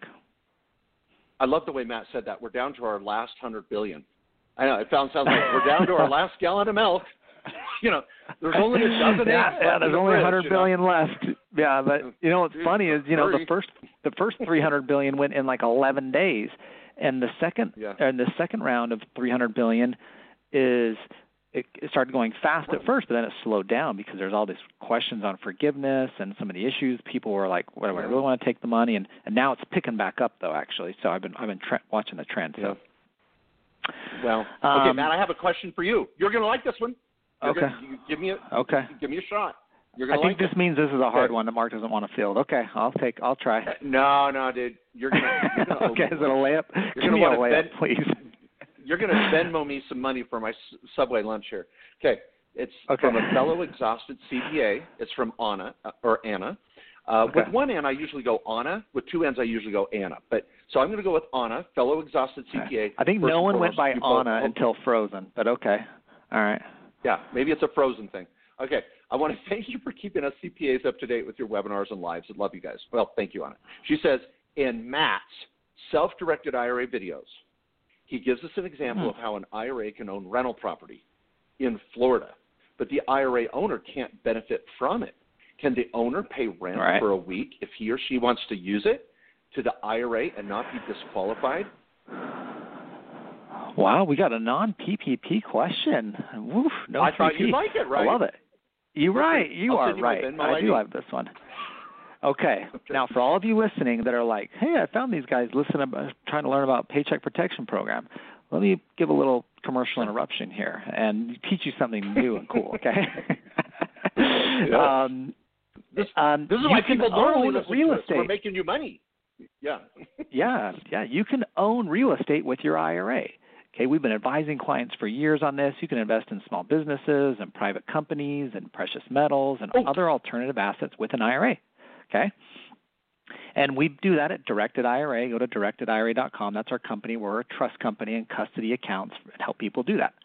I love the way Matt said that. We're down to our last $100 billion. I know it sounds like we're down to our last gallon of milk. There's only a dozen eggs. Yeah, there's only $100 billion left. Yeah, but what's funny is the first $300 billion went in like 11 days, and the second round of $300 billion it started going fast at first, but then it slowed down because there's all these questions on forgiveness and some of the issues. People were like, "What do I really want to take the money?" And now it's picking back up though, actually. So I've been watching the trend. So. Well, okay, Matt, I have a question for you. You're going to like this one. Okay. Give me a shot. I think this means this is a hard one that Mark doesn't want to field. Okay, I'll try. No, dude. You're gonna okay, is it a layup? Give me a layup, please. You're going to Venmo me some money for my Subway lunch here. Okay. It's from a fellow exhausted CPA. It's from Anna. With one N, I usually go Anna. With two N's, I usually go Anna. So I'm going to go with Anna, fellow exhausted CPA. I think no one went by Anna until Frozen, but okay. All right. Yeah, maybe it's a Frozen thing. Okay. I want to thank you for keeping us CPAs up to date with your webinars and lives. I love you guys. Well, thank you, Anna. She says, in Matt's self-directed IRA videos, he gives us an example of how an IRA can own rental property in Florida, but the IRA owner can't benefit from it. Can the owner pay rent for a week if he or she wants to use it to the IRA and not be disqualified? Wow, we got a non-PPP question. Woof, no I thought you'd like it, right? I love it. You are right. I do like this one. Okay. Now, for all of you listening that are like, hey, I found these guys trying to learn about Paycheck Protection Program, let me give a little commercial interruption here and teach you something new and cool, okay? This is why people normally listen real estate. We're making you money. Yeah. yeah. You can own real estate with your IRA. Okay, we've been advising clients for years on this. You can invest in small businesses and private companies and precious metals and other alternative assets with an IRA. Okay, and we do that at Directed IRA. Go to directedira.com. That's our company. We're a trust company and custody accounts and help people do that.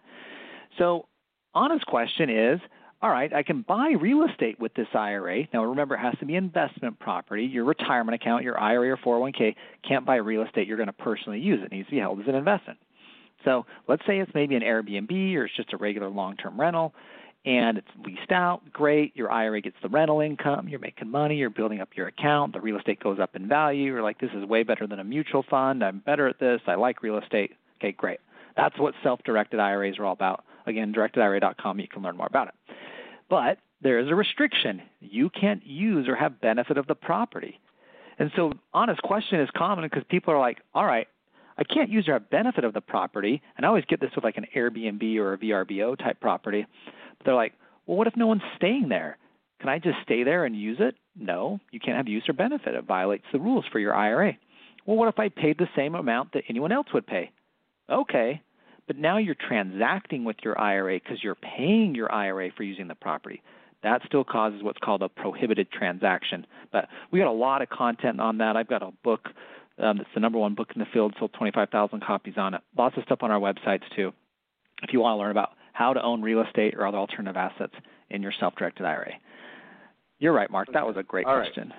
So Anna's question is, all right, I can buy real estate with this IRA. Now, remember, it has to be investment property. Your retirement account, your IRA or 401k can't buy real estate. You're going to personally use it. It needs to be held as an investment. So let's say it's maybe an Airbnb or it's just a regular long-term rental, and it's leased out. Great. Your IRA gets the rental income. You're making money. You're building up your account. The real estate goes up in value. You're like, this is way better than a mutual fund. I'm better at this. I like real estate. Okay, great. That's what self-directed IRAs are all about. Again, directedira.com. You can learn more about it. But there is a restriction. You can't use or have benefit of the property. And so Anna's question is common because people are like, all right, I can't use or have benefit of the property. And I always get this with like an Airbnb or a VRBO type property. But they're like, well, what if no one's staying there? Can I just stay there and use it? No, you can't have use or benefit. It violates the rules for your IRA. Well, what if I paid the same amount that anyone else would pay? Okay, but now you're transacting with your IRA because you're paying your IRA for using the property. That still causes what's called a prohibited transaction. But we got a lot of content on that. I've got a book that's the number one book in the field, sold 25,000 copies on it. Lots of stuff on our websites too, if you want to learn about how to own real estate or other alternative assets in your self-directed IRA. You're right, Mark. That was a great question.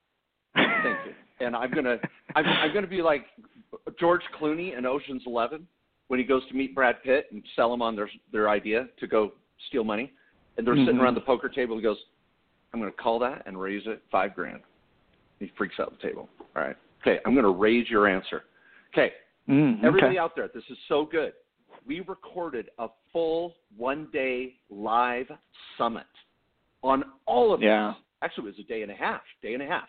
Right. Thank you. And I'm gonna be like George Clooney in Ocean's 11 when he goes to meet Brad Pitt and sell him on their idea to go steal money, and they're sitting around the poker table. He goes, "I'm going to call that and raise it $5,000." He freaks out the table. All right. Okay, I'm going to raise your answer. Okay. Everybody out there, this is so good. We recorded a full one-day live summit on all of this. Actually, it was a day and a half.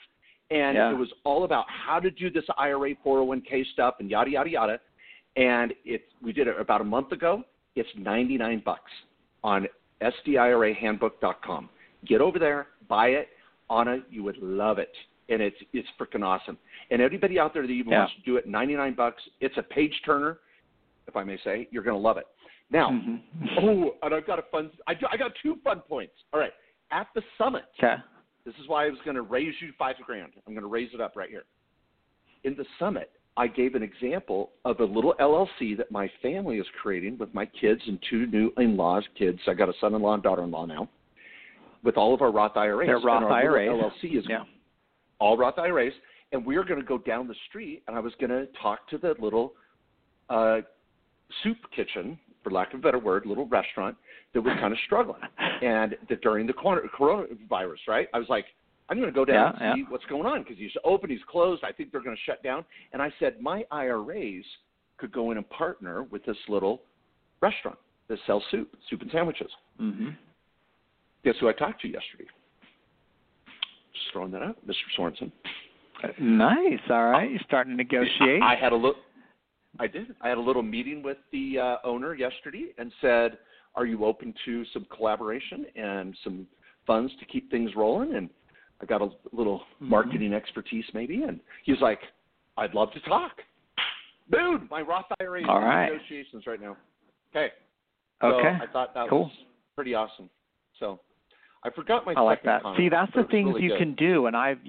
And it was all about how to do this IRA 401k stuff and yada, yada, yada. And we did it about a month ago. It's $99 on SDIRAhandbook.com. Get over there, buy it. Anna, you would love it. And it's freaking awesome. And anybody out there that even wants to do it, $99. It's a page turner, if I may say. You're going to love it. Now, and I've got I got 2 fun points. All right. At the summit, this is why I was going to raise you $5,000. I'm going to raise it up right here. In the summit, I gave an example of a little LLC that my family is creating with my kids and 2 new in-laws kids. I got a son-in-law and daughter-in-law now with all of our Roth IRAs. They're Roth IRAs. LLC is all Roth IRAs. And we are going to go down the street, and I was going to talk to the little soup kitchen, for lack of a better word, little restaurant that was kind of struggling. And that during the coronavirus, right, I was like, I'm going to go down and see what's going on because he's open, he's closed. I think they're going to shut down. And I said, my IRAs could go in and partner with this little restaurant that sells soup and sandwiches. Mm-hmm. Guess who I talked to yesterday? Just throwing that out, Mr. Sorensen. Nice. All right. You're starting to negotiate. I had a look. I did. I had a little meeting with the owner yesterday and said, are you open to some collaboration and some funds to keep things rolling? And I got a little marketing expertise maybe. And he's like, I'd love to talk. Dude, my Roth IRA is in negotiations right now. Okay. So I thought that was pretty awesome. So I forgot my I like that. comment. See, that's the things really you can do. And I've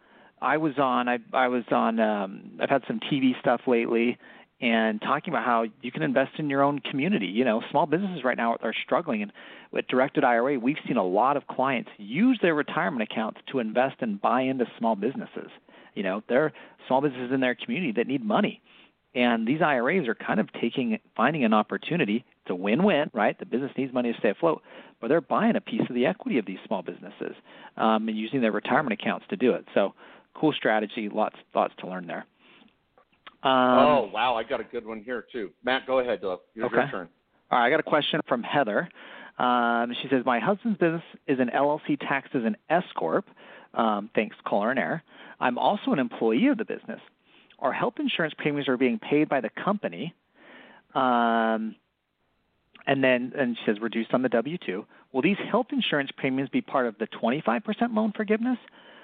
had some TV stuff lately and talking about how you can invest in your own community. You know, small businesses right now are struggling. And with Directed IRA, we've seen a lot of clients use their retirement accounts to invest and buy into small businesses. You know, there are small businesses in their community that need money. And these IRAs are kind of finding an opportunity. It's a win-win, right? The business needs money to stay afloat, but they're buying a piece of the equity of these small businesses and using their retirement accounts to do it. So cool strategy, lots to learn there. Oh, wow, I got a good one here too. Matt, go ahead, Your turn. All right, I got a question from Heather. She says, my husband's business is an LLC taxed as an S Corp. Thanks, caller and air. I'm also an employee of the business. Our health insurance premiums are being paid by the company, and she says reduced on the W-2. Will these health insurance premiums be part of the 25% loan forgiveness,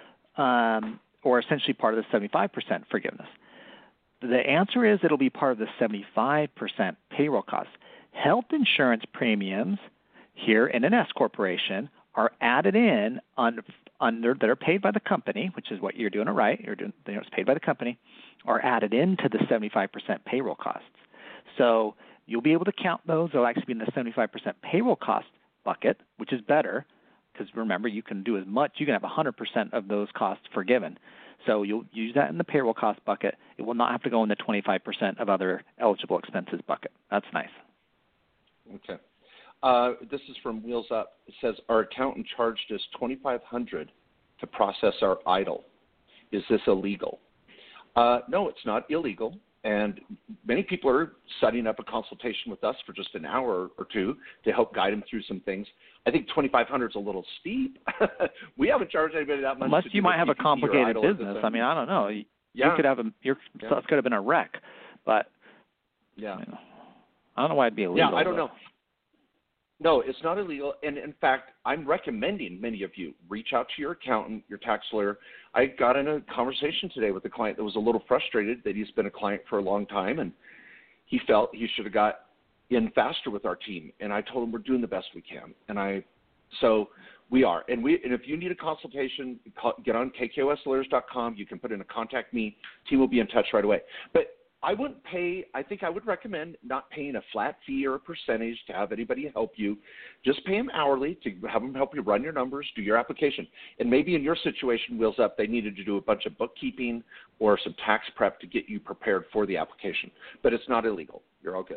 or essentially part of the 75% forgiveness? The answer is it'll be part of the 75% payroll costs. Health insurance premiums here in an S corporation are added in under that are paid by the company, which is what you're doing it right. It's paid by the company, are added into the 75% payroll costs. So you'll be able to count those. They'll actually be in the 75% payroll cost bucket, which is better because remember you can do as much. You can have 100% of those costs forgiven. So you'll use that in the payroll cost bucket. It will not have to go in the 25% of other eligible expenses bucket. That's nice. Okay. This is from Wheels Up. It says, our accountant charged us $2,500 to process our EIDL. Is this illegal? No, it's not illegal. And many people are setting up a consultation with us for just an hour or two to help guide them through some things. I think $2,500 is a little steep. We haven't charged anybody that much. Unless you might have a complicated business. I mean, I don't know. You could have your stuff could have been a wreck, but I don't know why it'd be illegal. Yeah, I don't know. No, it's not illegal. And in fact, I'm recommending many of you reach out to your accountant, your tax lawyer. I got in a conversation today with a client that was a little frustrated that he's been a client for a long time, and he felt he should have got in faster with our team. And I told him we're doing the best we can. So we are. And if you need a consultation, get on KKOSlawyers.com. You can put in a contact me. Team will be in touch right away. But I would recommend not paying a flat fee or a percentage to have anybody help you. Just pay them hourly to have them help you run your numbers, do your application. And maybe in your situation, Wheels Up, they needed to do a bunch of bookkeeping or some tax prep to get you prepared for the application. But it's not illegal. You're all good.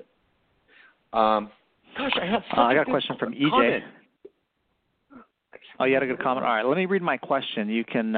I got a question from EJ. Comment. Oh, you had a good comment? All right, let me read my question. You can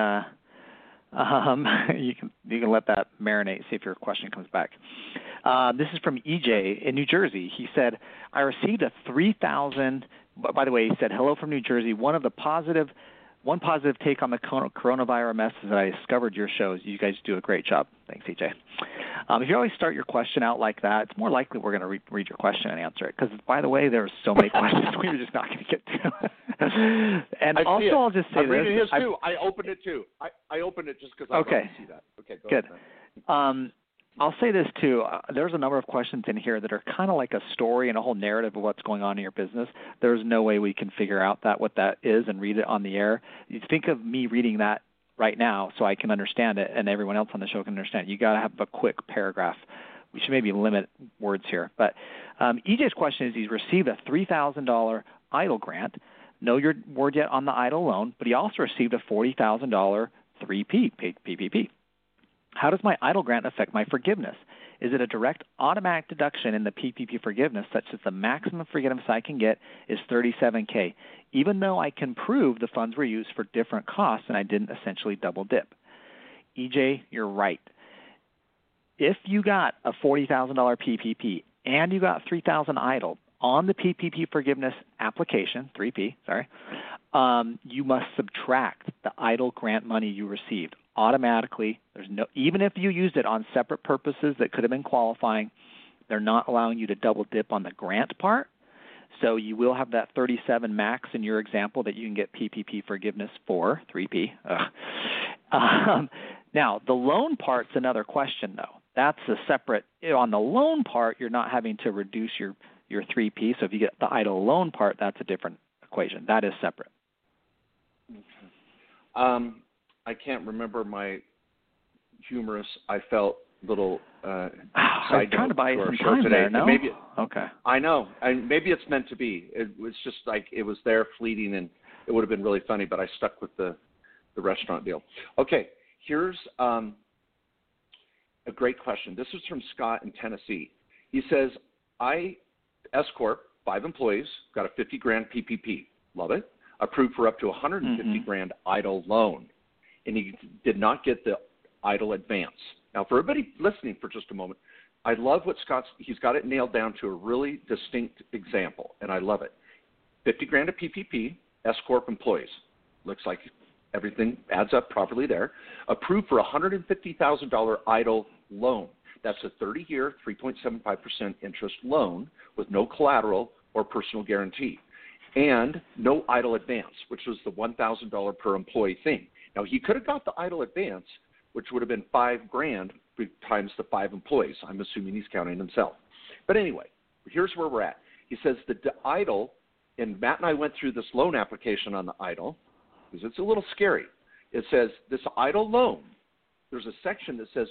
you can let that marinate, see if your question comes back. This is from EJ in New Jersey. He said, I received a $3,000, by the way, he said, hello from New Jersey. One of the one positive take on the coronavirus mess is that I discovered your shows. You guys do a great job. Thanks, EJ. If you always start your question out like that, it's more likely we're going to read your question and answer it. Because, by the way, there's so many questions we were just not going to get to. And also, I'll just say I'm reading this. his too. I opened it too. I opened it just because I wanted to see that. Okay, go good. ahead. I'll say this too. There's a number of questions in here that are kind of like a story and a whole narrative of what's going on in your business. There's no way we can figure out what that is and read it on the air. You think of me reading that right now so I can understand it and everyone else on the show can understand it. You got to have a quick paragraph. We should maybe limit words here. But EJ's question is he's received a $3,000 EIDL grant. No word yet on the EIDL loan, but he also received a $40,000 3P, PPP. How does my EIDL grant affect my forgiveness? Is it a direct automatic deduction in the PPP forgiveness such that the maximum forgiveness I can get is $37K, even though I can prove the funds were used for different costs and I didn't essentially double dip? EJ, you're right. If you got a $40,000 PPP and you got $3,000 EIDL on the PPP forgiveness application, 3P, you must subtract the EIDL grant money you received. Automatically, even if you used it on separate purposes that could have been qualifying, they're not allowing you to double dip on the grant part. So you will have that 37 max in your example that you can get PPP forgiveness for, 3P. Now, the loan part's another question, though. That's a separate. On the loan part, you're not having to reduce your 3P. So if you get the EIDL loan part, that's a different equation. That is separate. Okay. I can't remember my humorous, I felt little I was trying to buy you some time today. there, no? Maybe, okay. I know. Maybe it's meant to be. It was just like it was there fleeting, and it would have been really funny, but I stuck with the restaurant deal. Okay, here's a great question. This is from Scott in Tennessee. He says, S Corp, 5 employees, got a $50,000 PPP. Love it. Approved for up to $150,000 EIDL loan. And he did not get the EIDL advance. Now, for everybody listening for just a moment, I love what he's got it nailed down to a really distinct example, and I love it. $50,000 of PPP, S Corp employees. Looks like everything adds up properly there. Approved for $150,000 EIDL loan. That's a 30-year, 3.75% interest loan with no collateral or personal guarantee. And no EIDL advance, which was the $1,000 per employee thing. Now, he could have got the EIDL advance, which would have been $5,000 times the 5 employees. I'm assuming he's counting himself. But anyway, here's where we're at. He says the EIDL, and Matt and I went through this loan application on the EIDL, because it's a little scary. It says this EIDL loan, there's a section that says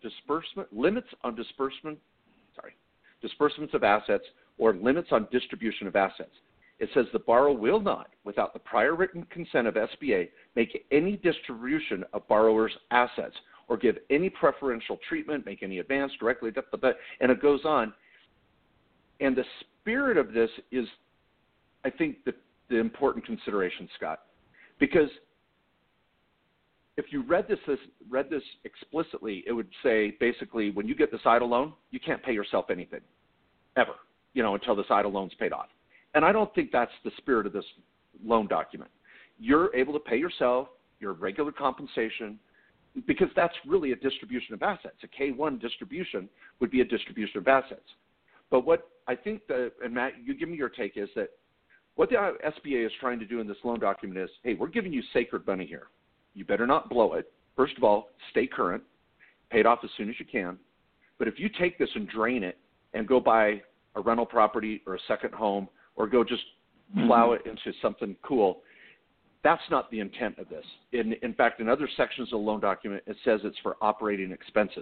disbursements of assets or limits on distribution of assets. It says the borrower will not, without the prior written consent of SBA, make any distribution of borrower's assets or give any preferential treatment, make any advance directly, and it goes on. And the spirit of this is, I think, the important consideration, Scott, because if you read this explicitly, it would say basically when you get this EIDL loan, you can't pay yourself anything, ever, until this EIDL loan's paid off. And I don't think that's the spirit of this loan document. You're able to pay yourself your regular compensation because that's really a distribution of assets. A K-1 distribution would be a distribution of assets. But what I think, and Matt, you give me your take, is that what the SBA is trying to do in this loan document is, hey, we're giving you sacred money here. You better not blow it. First of all, stay current, pay it off as soon as you can. But if you take this and drain it and go buy a rental property or a second home or go just plow it into something cool, that's not the intent of this. In fact, in other sections of the loan document, it says it's for operating expenses.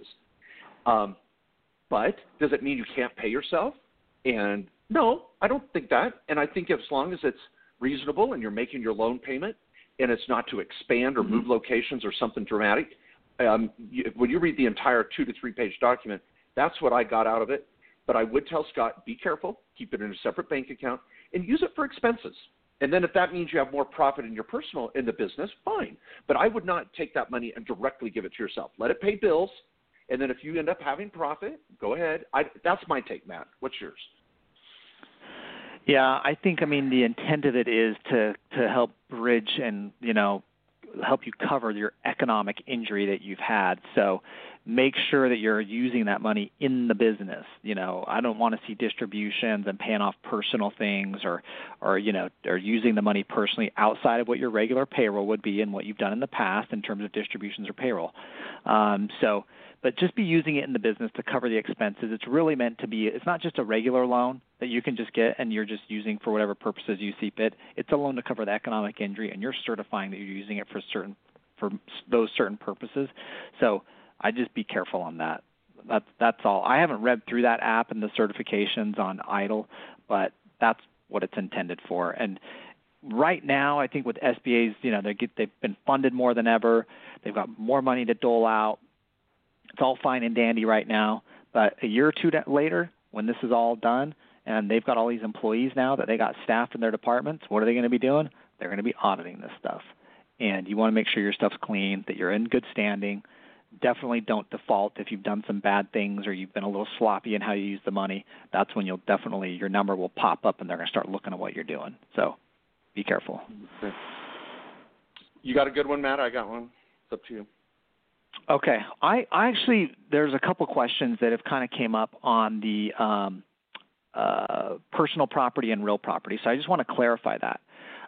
But does it mean you can't pay yourself? And no, I don't think that. And I think as long as it's reasonable and you're making your loan payment and it's not to expand or move locations or something dramatic, when you read the entire 2 to 3 page document, that's what I got out of it. But I would tell Scott, be careful, keep it in a separate bank account, and use it for expenses. And then if that means you have more profit in the business, fine. But I would not take that money and directly give it to yourself. Let it pay bills, and then if you end up having profit, go ahead. That's my take, Matt. What's yours? Yeah, I think, the intent of it is to help bridge and, help you cover your economic injury that you've had. So make sure that you're using that money in the business. I don't want to see distributions and paying off personal things or using the money personally outside of what your regular payroll would be and what you've done in the past in terms of distributions or payroll. But just be using it in the business to cover the expenses. It's really meant to be, it's not just a regular loan that you can just get and you're just using for whatever purposes you see fit. It's a loan to cover the economic injury, and you're certifying that you're using it for those certain purposes. So I just be careful on that. That's all. I haven't read through that app and the certifications on EIDL, but that's what it's intended for. And right now, I think with SBAs, they've been funded more than ever. They've got more money to dole out. It's all fine and dandy right now, but a year or two later, when this is all done and they've got all these employees now that they got staffed in their departments, what are they going to be doing? They're going to be auditing this stuff. And you want to make sure your stuff's clean, that you're in good standing. Definitely don't default if you've done some bad things or you've been a little sloppy in how you use the money. That's when your number will pop up and they're going to start looking at what you're doing. So be careful. You got a good one, Matt? I got one. It's up to you. Okay. I actually, there's a couple questions that have kind of came up on the personal property and real property. So I just want to clarify that.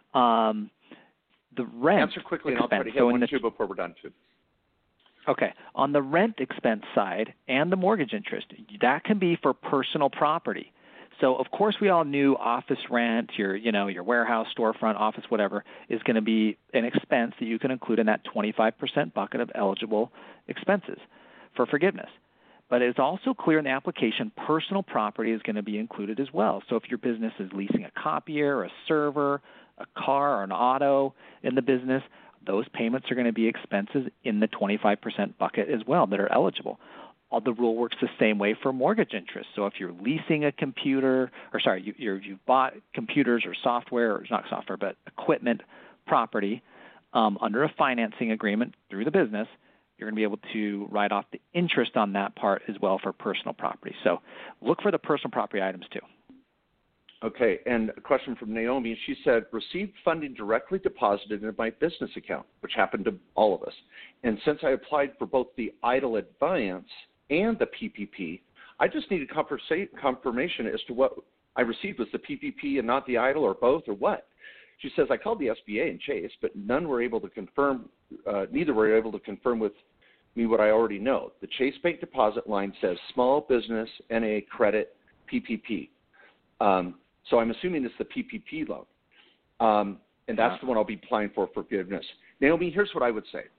The rent answer quickly, expense, and I'll try to hit one or two before we're done, too. Okay. On the rent expense side and the mortgage interest, that can be for personal property. So, of course, we all knew office rent, your warehouse, storefront, office, whatever, is going to be an expense that you can include in that 25% bucket of eligible expenses for forgiveness. But it's also clear in the application personal property is going to be included as well. So if your business is leasing a copier, a server, a car, or an auto in the business, those payments are going to be expenses in the 25% bucket as well that are eligible. The rule works the same way for mortgage interest. So if you're leasing a computer, you've bought computers or software, or not software, but equipment, property, under a financing agreement through the business, you're going to be able to write off the interest on that part as well for personal property. So look for the personal property items too. Okay, and a question from Naomi. She said, received funding directly deposited in my business account, which happened to all of us. And since I applied for both the EIDL advance and the PPP, I just needed confirmation as to what I received was the PPP and not the EIDL, or both, or what. She says, I called the SBA and Chase, but neither were able to confirm with me what I already know. The Chase Bank deposit line says Small Business NA Credit PPP. So I'm assuming it's the PPP loan. And that's the one I'll be applying for forgiveness. Naomi, here's what I would say.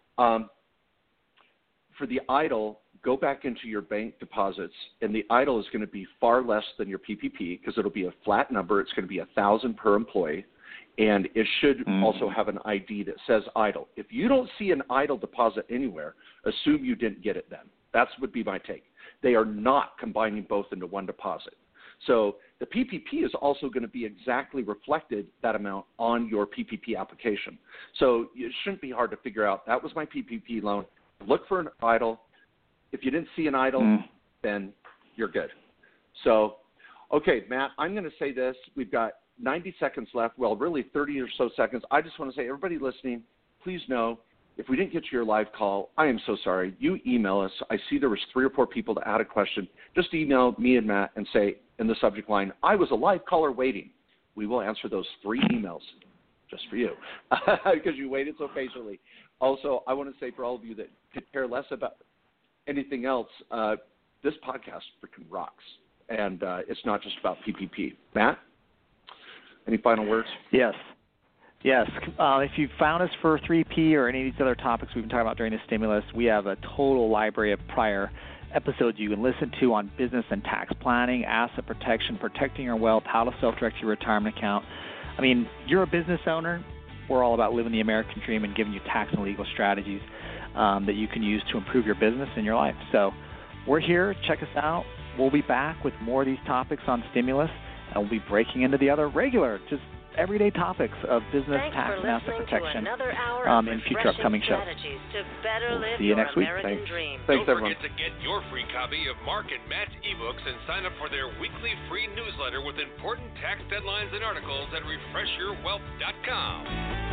For the EIDL, go back into your bank deposits, and the EIDL is going to be far less than your PPP because it'll be a flat number. It's going to be $1,000 per employee, and it should also have an ID that says EIDL. If you don't see an EIDL deposit anywhere, assume you didn't get it then. That would be my take. They are not combining both into one deposit. So the PPP is also going to be exactly reflected, that amount, on your PPP application. So it shouldn't be hard to figure out, that was my PPP loan. Look for an EIDL. If you didn't see an EIDL, then you're good. So, okay, Matt, I'm going to say this. We've got 90 seconds left. Well, really 30 or so seconds. I just want to say, everybody listening, please know, if we didn't get to your live call, I am so sorry. You email us. I see there was 3 or 4 people to add a question. Just email me and Matt and say in the subject line, I was a live caller waiting. We will answer those 3 emails just for you because you waited so patiently. Also, I want to say for all of you that could care less about anything else, this podcast freaking rocks. And it's not just about PPP. Matt, any final words? Yes. If you found us for 3P or any of these other topics we've been talking about during the stimulus, we have a total library of prior episodes you can listen to on business and tax planning, asset protection, protecting your wealth, how to self-direct your retirement account. I mean, you're a business owner. We're all about living the American dream and giving you tax and legal strategies that you can use to improve your business and your life. So we're here. Check us out. We'll be back with more of these topics on stimulus, and we'll be breaking into the other regular, just everyday topics of business, Thanks tax, for and asset listening protection to another hour of in future upcoming shows. strategies to better live See you your next week. American Thanks. dream. Thanks, Don't everyone. forget to get your free copy of Mark and Matt's ebooks and sign up for their weekly free newsletter with important tax deadlines and articles at refreshyourwealth.com.